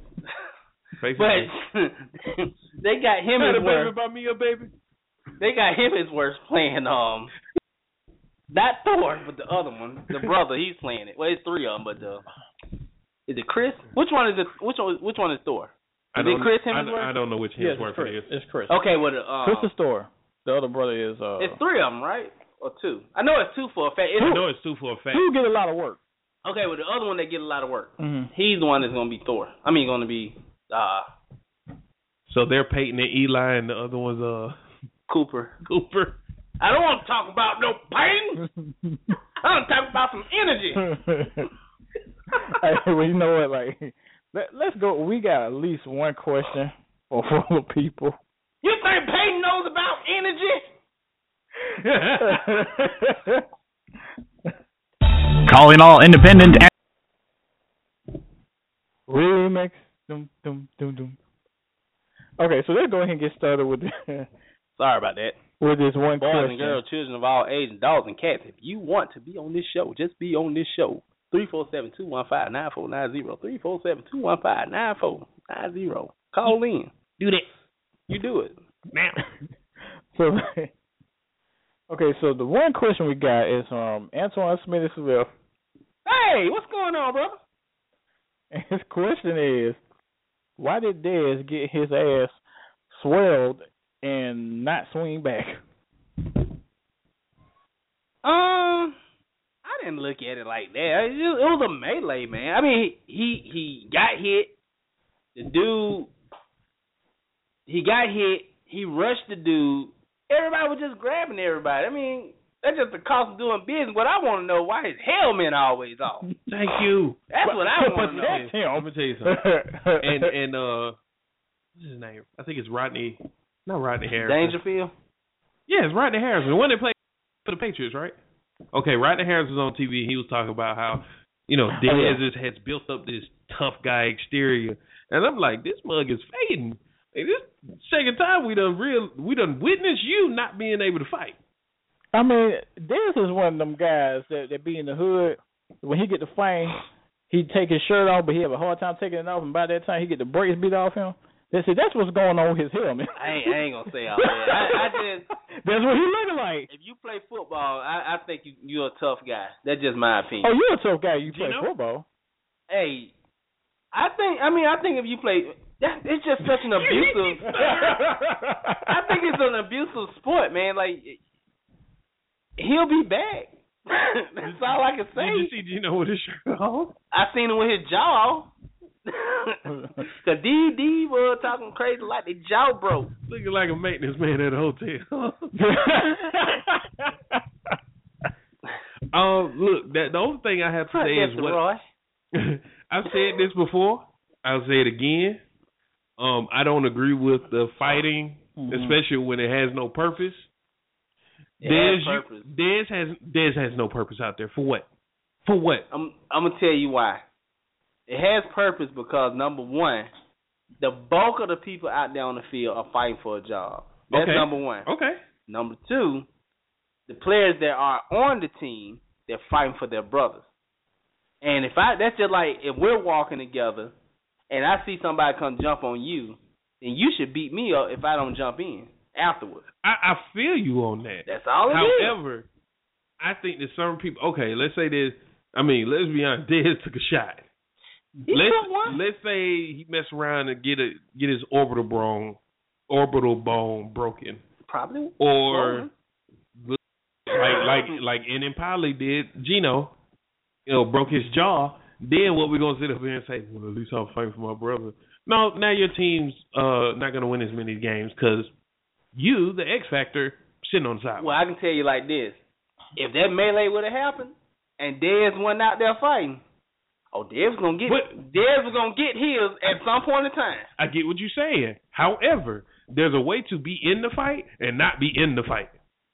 They got him as worse. Baby, me a baby. They got him as worse playing not Thor, but the other one, the brother. He's playing it. Well, it's three of them, but is it Chris? Which one is Which one is Thor? Is it Chris Hemsworth? I don't know which Hemsworth it is. It's Chris. Okay, well, Chris is Thor. The other brother is. It's three of them, right? Or two? I know it's two for a fact. I know it's two for a fact. Two get a lot of work. Okay, well, the other one that get a lot of work. Mm-hmm. He's the one that's gonna be Thor. I mean, gonna be. So they're Peyton and Eli, and the other one's Cooper. I don't want to talk about no pain. I want to talk about some energy. Hey, well, you know what? Like, let's go. We got at least one question for the people. You think Peyton knows about energy? Calling all independent remix. Dum, dum, dum, dum. Okay, so let's go ahead and get started with this. Sorry about that. with this one Boys question. and girls, children of all ages, dogs and cats. If you want to be on this show, just be on this show. 347-215-9490. 347-215-9490. Call in. Do that. You do it. Now. So, okay, so the one question we got is Antoine Smith-Swift. Hey, what's going on, brother? And his question is, why did Dez get his ass swelled and not swing back? I didn't look at it like that. It was a melee, man. I mean, he got hit. The dude, he got hit. He rushed the dude. Everybody was just grabbing everybody. I mean, that's just the cost of doing business. But I want to know why his helmet always off. Thank you. That's what I want to know. Protect him. I'm gonna tell you something. and what's his name? I think it's Rodney. Not Rodney Harrison. Dangerfield? Yeah, it's Rodney Harrison. The one that played for the Patriots, right? Okay, Rodney Harrison was on TV. He was talking about how, Dez has built up this tough guy exterior, and I'm like, this mug is fading. Hey, this second time we done witnessed you not being able to fight. I mean, Dez is one of them guys that be in the hood. When he get the fight, he take his shirt off, but he have a hard time taking it off, and by that time he get the brakes beat off him. That's what's going on with his helmet. I ain't gonna say all that. I just that's what he looking like. If you play football, I think you're a tough guy. That's just my opinion. Oh, you're a tough guy. You play football. Hey, I think if you play, it's just such an abusive. I think it's an abusive sport, man. Like he'll be back. That's all I can say. Did you see Gino with his shirt off? I seen him with his jaw. The DD was talking crazy like the jaw broke. Looking like a maintenance man at a hotel. Look, the only thing I have to say is what Roy. I've said this before. I'll say it again. I don't agree with the fighting, especially when it has no purpose. Dez has no purpose out there. For what? For what? I'm gonna tell you why. It has purpose because, number one, the bulk of the people out there on the field are fighting for a job. That's number one. Okay. Number two, the players that are on the team, they're fighting for their brothers. And that's just like if we're walking together and I see somebody come jump on you, then you should beat me up if I don't jump in afterwards. I feel you on that. That's all it is. However, I think that some people, okay, let's say this. I mean, let's be honest, Dez took a shot. Let's say he messed around and get his orbital bone broken. Probably. Or like Impali did, Gino, broke his jaw. Then what we gonna sit up here and say? Well, at least I'm fighting for my brother. No, now your team's not gonna win as many games because you, the X Factor, sitting on the side. Well, I can tell you like this: if that melee would have happened and Dez wasn't out there fighting. Oh, Dez was gonna get his at some point in time. I get what you're saying. However, there's a way to be in the fight and not be in the fight.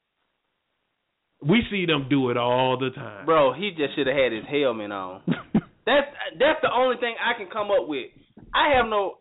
We see them do it all the time. Bro, he just should have had his helmet on. That's the only thing I can come up with. I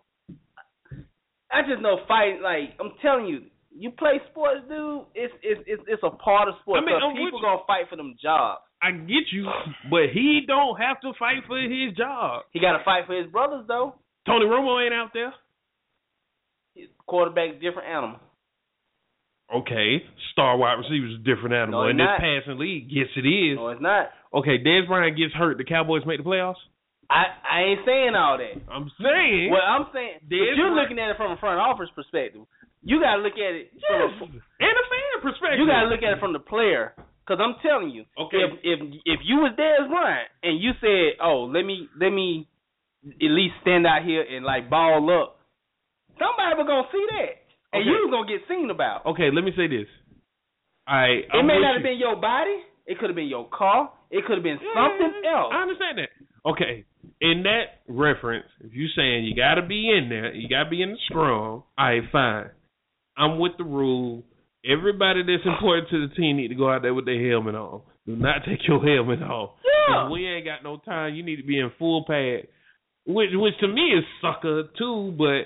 just know fighting. Like I'm telling you, you play sports, dude. It's a part of sports. I mean, people gonna fight for them jobs. I get you, but he don't have to fight for his job. He got to fight for his brothers, though. Tony Romo ain't out there. His quarterback's a different animal. Okay, star wide receiver's a different animal. No, in this passing league, yes, it is. No, it's not. Okay, Dez Bryant gets hurt. The Cowboys make the playoffs? I ain't saying all that. I'm saying. Well, I'm saying, you're looking at it from a front office perspective. You got to look at it from and a fan perspective. You got to look at it from the player. Because I'm telling you, okay, if you was Dez Bryant and you said, "Oh, let me at least stand out here and like ball up," somebody was gonna see that, and you was gonna get seen about. Okay, let me say this. It may not have been your body. It could have been your car. It could have been something else. I understand that. Okay, in that reference, if you're saying you got to be in there, you got to be in the scrum. All right, fine. I'm with the rule. Everybody that's important to the team need to go out there with their helmet on. Do not take your helmet off. Yeah. We ain't got no time. You need to be in full pad, which to me is sucker too. But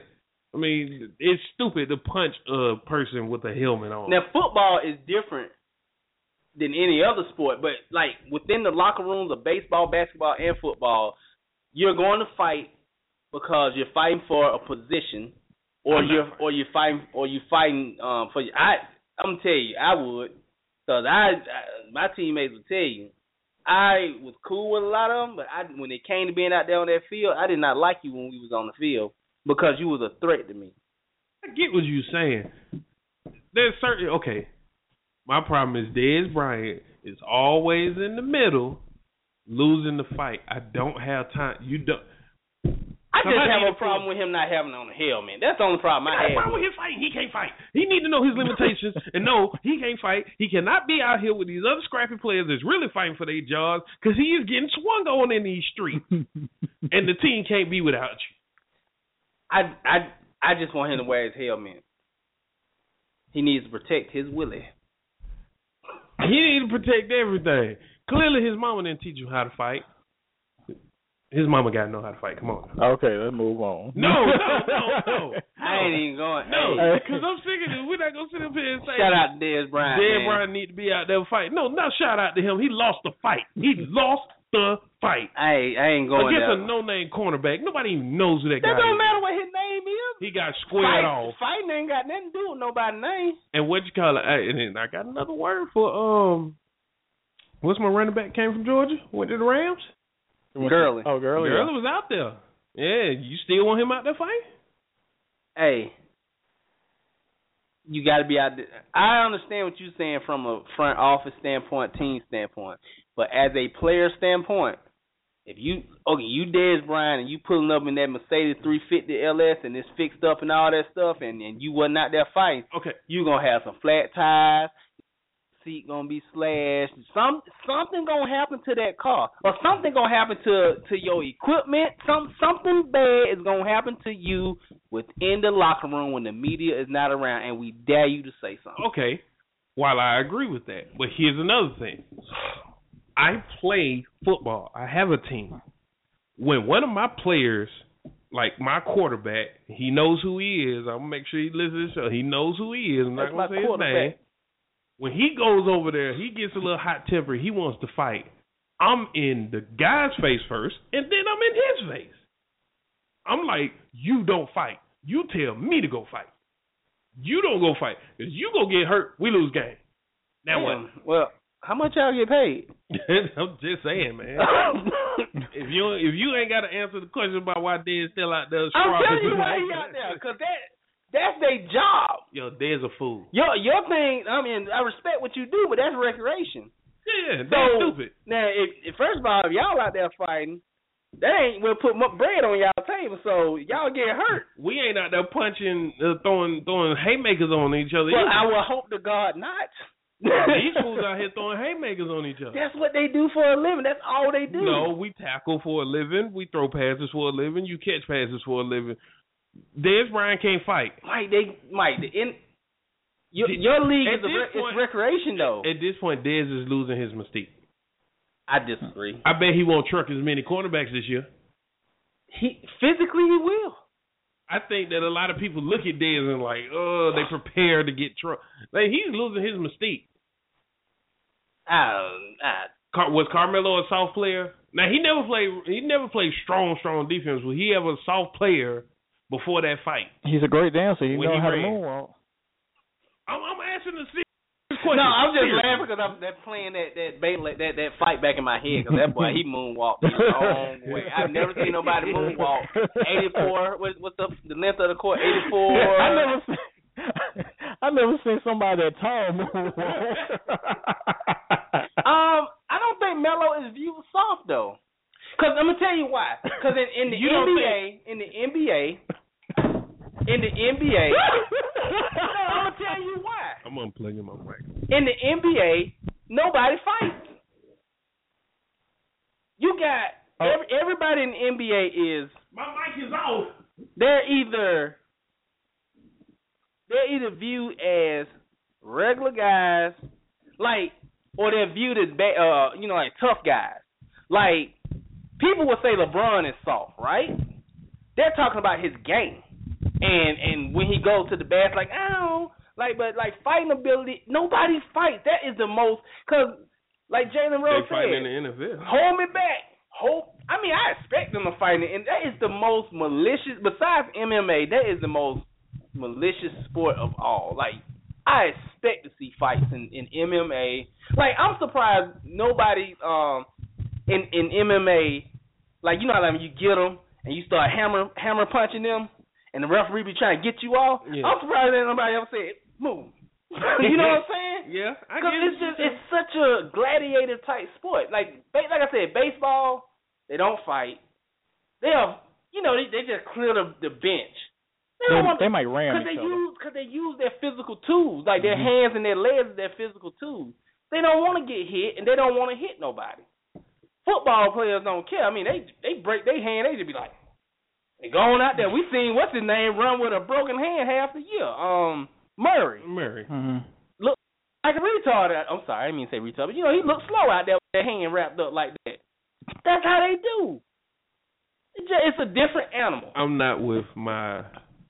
I mean, it's stupid to punch a person with a helmet on. Now, football is different than any other sport, but like within the locker rooms of baseball, basketball, and football, you're going to fight because you're fighting for a position, or you're fighting for your. I'm gonna tell you, I would, because my teammates would tell you, I was cool with a lot of them, but when it came to being out there on that field, I did not like you when we was on the field because you was a threat to me. I get what you're saying. There's certain my problem is Dez Bryant is always in the middle, losing the fight. I don't have time. You don't. I just have a problem with him not having on a helmet. That's the only problem I have. Why with him fighting? He can't fight. He need to know his limitations and know he can't fight. He cannot be out here with these other scrappy players that's really fighting for their jobs because he is getting swung on in these streets, and the team can't be without you. I just want him to wear his helmet. He needs to protect his Willie. He needs to protect everything. Clearly, his mama didn't teach him how to fight. His mama got to know how to fight. Come on. Okay, let's move on. No. I ain't even going. No, because I'm sick of this. We're not going to sit up here and say, shout out to Dez Bryant. Dez Bryant need to be out there fighting. No, not shout out to him. He lost the fight. He lost the fight. I ain't going against there. a no-name cornerback. Nobody even knows who that guy is. That don't matter what his name is. He got squared off. Fighting ain't got nothing to do with nobody's name. And what you call it? And then I got another word for what's my running back came from Georgia? Went to the Rams? Gurley. Oh, Gurley. Gurley was out there. Yeah, you still want him out there fighting? Hey, you got to be out there. I understand what you're saying from a front office standpoint, team standpoint, but as a player standpoint, if you Dez Bryant and you pulling up in that Mercedes 350 LS and it's fixed up and all that stuff, and you wasn't out there fighting, you gonna have some flat tires. Seat gonna be slashed. Something gonna happen to that car, or something gonna happen to your equipment. Something bad is gonna happen to you within the locker room when the media is not around, and we dare you to say something. Okay, while I agree with that, but here's another thing. I play football. I have a team. When one of my players, like my quarterback, he knows who he is. I'm gonna make sure he listens to the show. He knows who he is. I'm not gonna say his name. When he goes over there, he gets a little hot temper. He wants to fight. I'm in the guy's face first, and then I'm in his face. I'm like, you don't fight. You tell me to go fight. You don't go fight. Because you go get hurt, we lose game. Now what? Well, how much y'all get paid? I'm just saying, man. if you ain't got to answer the question about why Dez still out there, I'm telling you why he out there. Because that's their job. Yo, Dez a fool. Your thing, I mean, I respect what you do, but that's recreation. Yeah, that's stupid. Now, if first of all, if y'all out there fighting, that ain't will put bread on y'all table, so y'all get hurt. We ain't out there punching, throwing haymakers on each other. Well, I will hope to God not. These fools out here throwing haymakers on each other. That's what they do for a living. That's all they do. No, we tackle for a living. We throw passes for a living. You catch passes for a living. Dez Bryant can't fight. Your league is recreation, though. At this point, Dez is losing his mystique. I disagree. I bet he won't truck as many cornerbacks this year. Physically, he will. I think that a lot of people look at Dez and like, oh, they prepare to get trucked. Like, he's losing his mystique. Was Carmelo a soft player? Now he never played strong defense. Was he ever a soft player before that fight? He's a great dancer. He knows how to moonwalk. I'm asking the serious question. No, I'm just laughing because I'm playing that fight back in my head because that boy he moonwalked the long way. I've never seen nobody moonwalk 84. What's the length of the court? 84. I never seen somebody that tall moonwalk. I don't think Melo is viewed soft though. Because I'm gonna tell you why. Because in the NBA, I'm gonna tell you why. I'm unplugging my mic. In the NBA, nobody fights. You got everybody in the NBA is. My mic is off. They're either viewed as regular guys, or they're viewed as like tough guys. Like people would say LeBron is soft, right? They're talking about his game. And when he goes to the bat, like, ow. But fighting ability, nobody fights. That is the most, because like Jalen Rose said, fighting in the NFL. Hold me back. I expect them to fight it, and that is the most malicious, besides MMA, that is the most malicious sport of all. Like, I expect to see fights in MMA. Like, I'm surprised nobody in MMA, like, you know how when you get them and you start hammer punching them, and the referee be trying to get you off. Yeah. I'm surprised that nobody ever said move. You know what I'm saying? Yeah, because it's such a gladiator type sport. Like I said, baseball, they don't fight. They just clear the bench. They might ram because they use their physical tools, like their hands and their legs, their physical tools. They don't want to get hit, and they don't want to hit nobody. Football players don't care. I mean, they break their hand, they just be like, they going out there. We seen what's his name run with a broken hand half the year. Murray. Mm-hmm. Look like a retard. I'm sorry, I didn't mean to say retard, but he looked slow out there with that hand wrapped up like that. That's how they do. It's a different animal. I'm not with my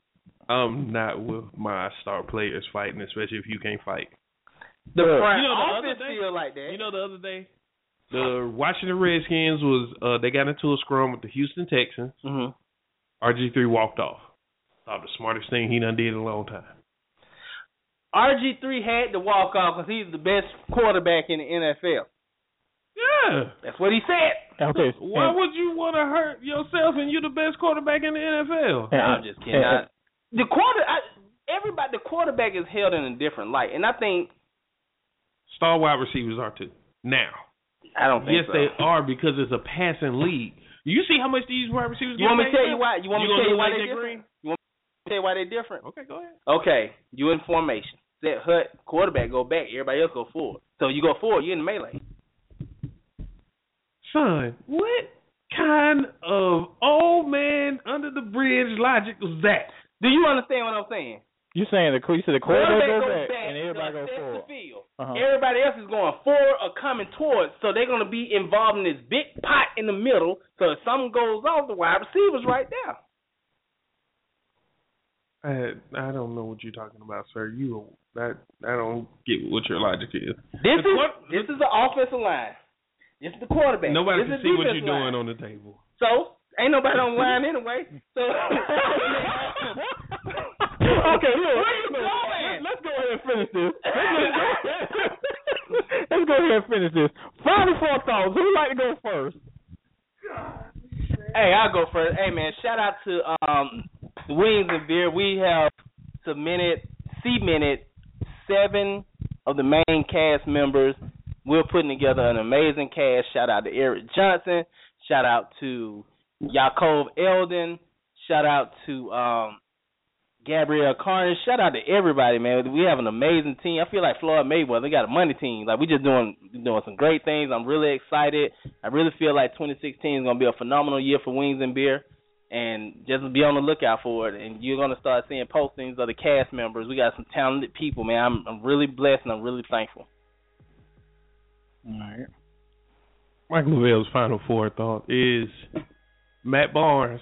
star players fighting, especially if you can't fight. The offense feel like that. You know, the other day, the Washington Redskins they got into a scrum with the Houston Texans. Mm-hmm. RG3 walked off. Thought the smartest thing he done did in a long time. RG3 had to walk off because he's the best quarterback in the NFL. Yeah. That's what he said. Okay. Why would you want to hurt yourself and you're the best quarterback in the NFL? I'm just kidding. The quarterback is held in a different light, and I think star wide receivers are too. Now, I don't think so. Yes, they are, because it's a passing league. You see how much these wide receivers get? You want me to tell you why? You want me to tell you why they're different? You want me to tell you why they're different? Okay, go ahead. Okay, you in formation. Set hut, quarterback go back, everybody else go forward. So you go forward, you're in the melee. Son, what kind of old man under the bridge logic was that? Do you understand what I'm saying? You saying the quarterback goes back and everybody goes forward. The field. Everybody else is going forward or coming towards, so they're going to be involved in this big pot in the middle. So if something goes off, the wide receiver's right there. I don't know what you're talking about, sir. I don't get what your logic is. This is the offensive line. This is the quarterback. Nobody can see what you're doing on the table. So ain't nobody on the line anyway. So okay, let's go ahead and finish this. Let's go ahead and finish this. Final four thoughts. Who would like to go first? Hey, I'll go first. Hey, man, shout out to Wings and Beer. We have cemented 7 of the main cast members. We're putting together an amazing cast. Shout out to Eric Johnson. Shout out to Yaakov Eldon. Shout out to Gabrielle Carnage. Shout out to everybody, man. We have an amazing team. I feel like Floyd Mayweather. They got a money team. Like, we just doing some great things. I'm really excited. I really feel like 2016 is going to be a phenomenal year for Wings and Beer. And just be on the lookout for it. And you're going to start seeing postings of the cast members. We got some talented people, man. I'm really blessed and I'm really thankful. All right. Mike Lavelle's final forethought is Matt Barnes.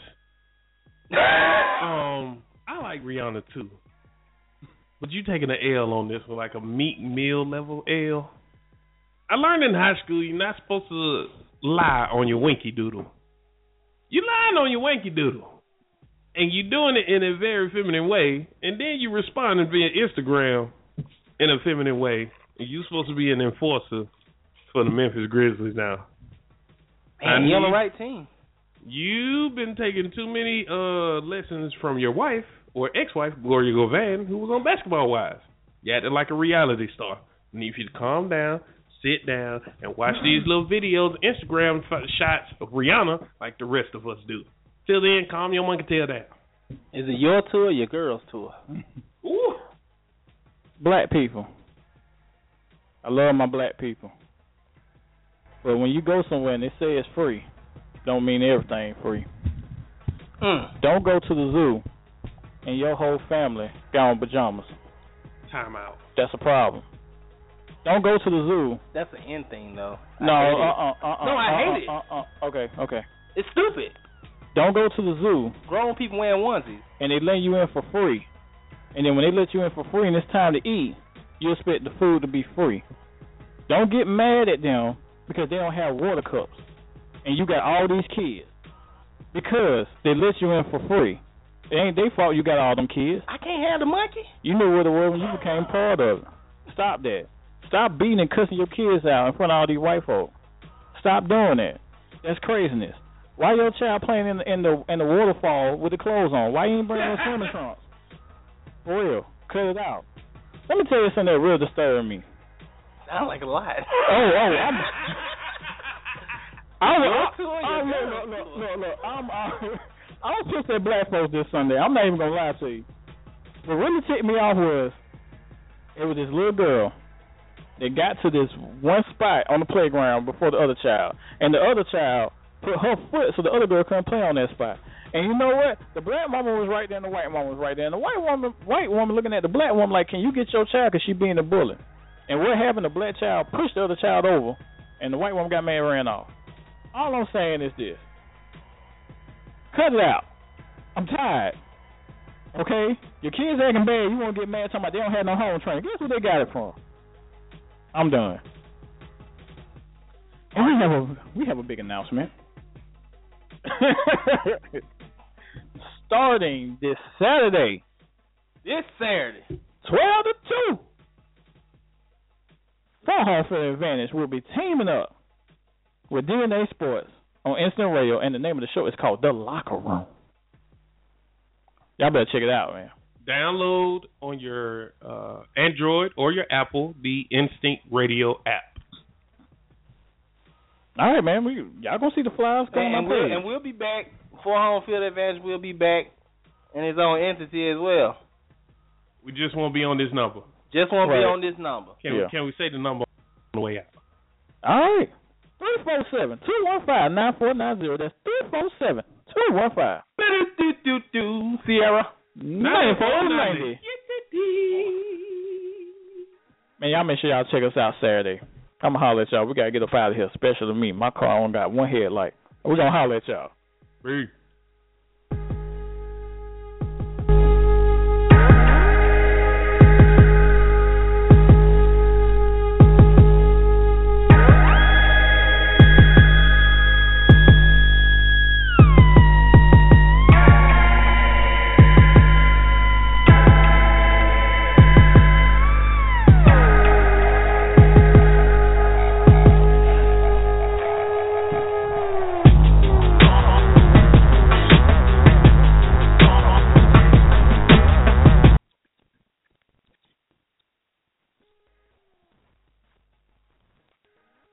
I like Rihanna too, but you taking an L on this one, like a meat meal level L. I learned in high school you're not supposed to lie on your winky doodle. You lying on your winky doodle, and you're doing it in a very feminine way, and then you responding via Instagram in a feminine way. And you're supposed to be an enforcer for the Memphis Grizzlies now. And you're on the right team. You've been taking too many lessons from your wife or ex-wife, Gloria Govan, who was on Basketball Wives. You acted like a reality star. I need you to calm down, sit down, and watch these little videos, Instagram shots of Rihanna like the rest of us do. Till then, calm your monkey tail down. Is it your tour or your girl's tour? Ooh. Black people. I love my black people. But when you go somewhere and they say it's free, don't mean everything free. Don't go to the zoo and your whole family got on pajamas. Time out. That's a problem. Don't go to the zoo. That's an end thing, though. No, I hate it. Okay. It's stupid. Don't go to the zoo. Grown people wearing onesies. And they let you in for free. And then when they let you in for free and it's time to eat, you expect the food to be free. Don't get mad at them because they don't have water cups. And you got all these kids. Because they let you in for free. It ain't their fault you got all them kids. I can't have the monkey. You knew what it was when you became part of it. Stop that. Stop beating and cussing your kids out in front of all these white folk. Stop doing that. That's craziness. Why your child playing in the waterfall with the clothes on? Why you ain't bringing no swimming trunks? For real. Cut it out. Let me tell you something that really disturbed me. Sound like a lot. I was pissed at black folks this Sunday. I'm not even gonna lie to you. What really ticked me off was this little girl that got to this one spot on the playground before the other child, and the other child put her foot so the other girl couldn't play on that spot. And you know what? The black mama was right there, and the white mama was right there, and the white woman looking at the black woman like, "Can you get your child? Cause she being a bully." And what happened? The black child pushed the other child over, and the white woman got mad and ran off. All I'm saying is this. Cut it out. I'm tired. Okay? Your kids acting bad, you want to get mad talking about they don't have no home training. Guess where they got it from? I'm done. And we have a big announcement. Starting this Saturday. 12 to 2. For Home Field Advantage, we'll be teaming up with DNA Sports on Instant Radio, and the name of the show is called The Locker Room. Y'all better check it out, man. Download on your Android or your Apple the Instinct Radio app. All right, man. Y'all gonna see the flyers coming up here. And we'll be back for Home Field Advantage. We'll be back in its own entity as well. We just won't be on this number. Just won't be on this number. Can we say the number on the way out? All right. 347-215-9490. That's 347-215. Sierra. 9490. Man, y'all make sure y'all check us out Saturday. I'm going to holler at y'all. We got to get up out of here, especially me. My car only got one headlight. We're going to holler at y'all. Peace.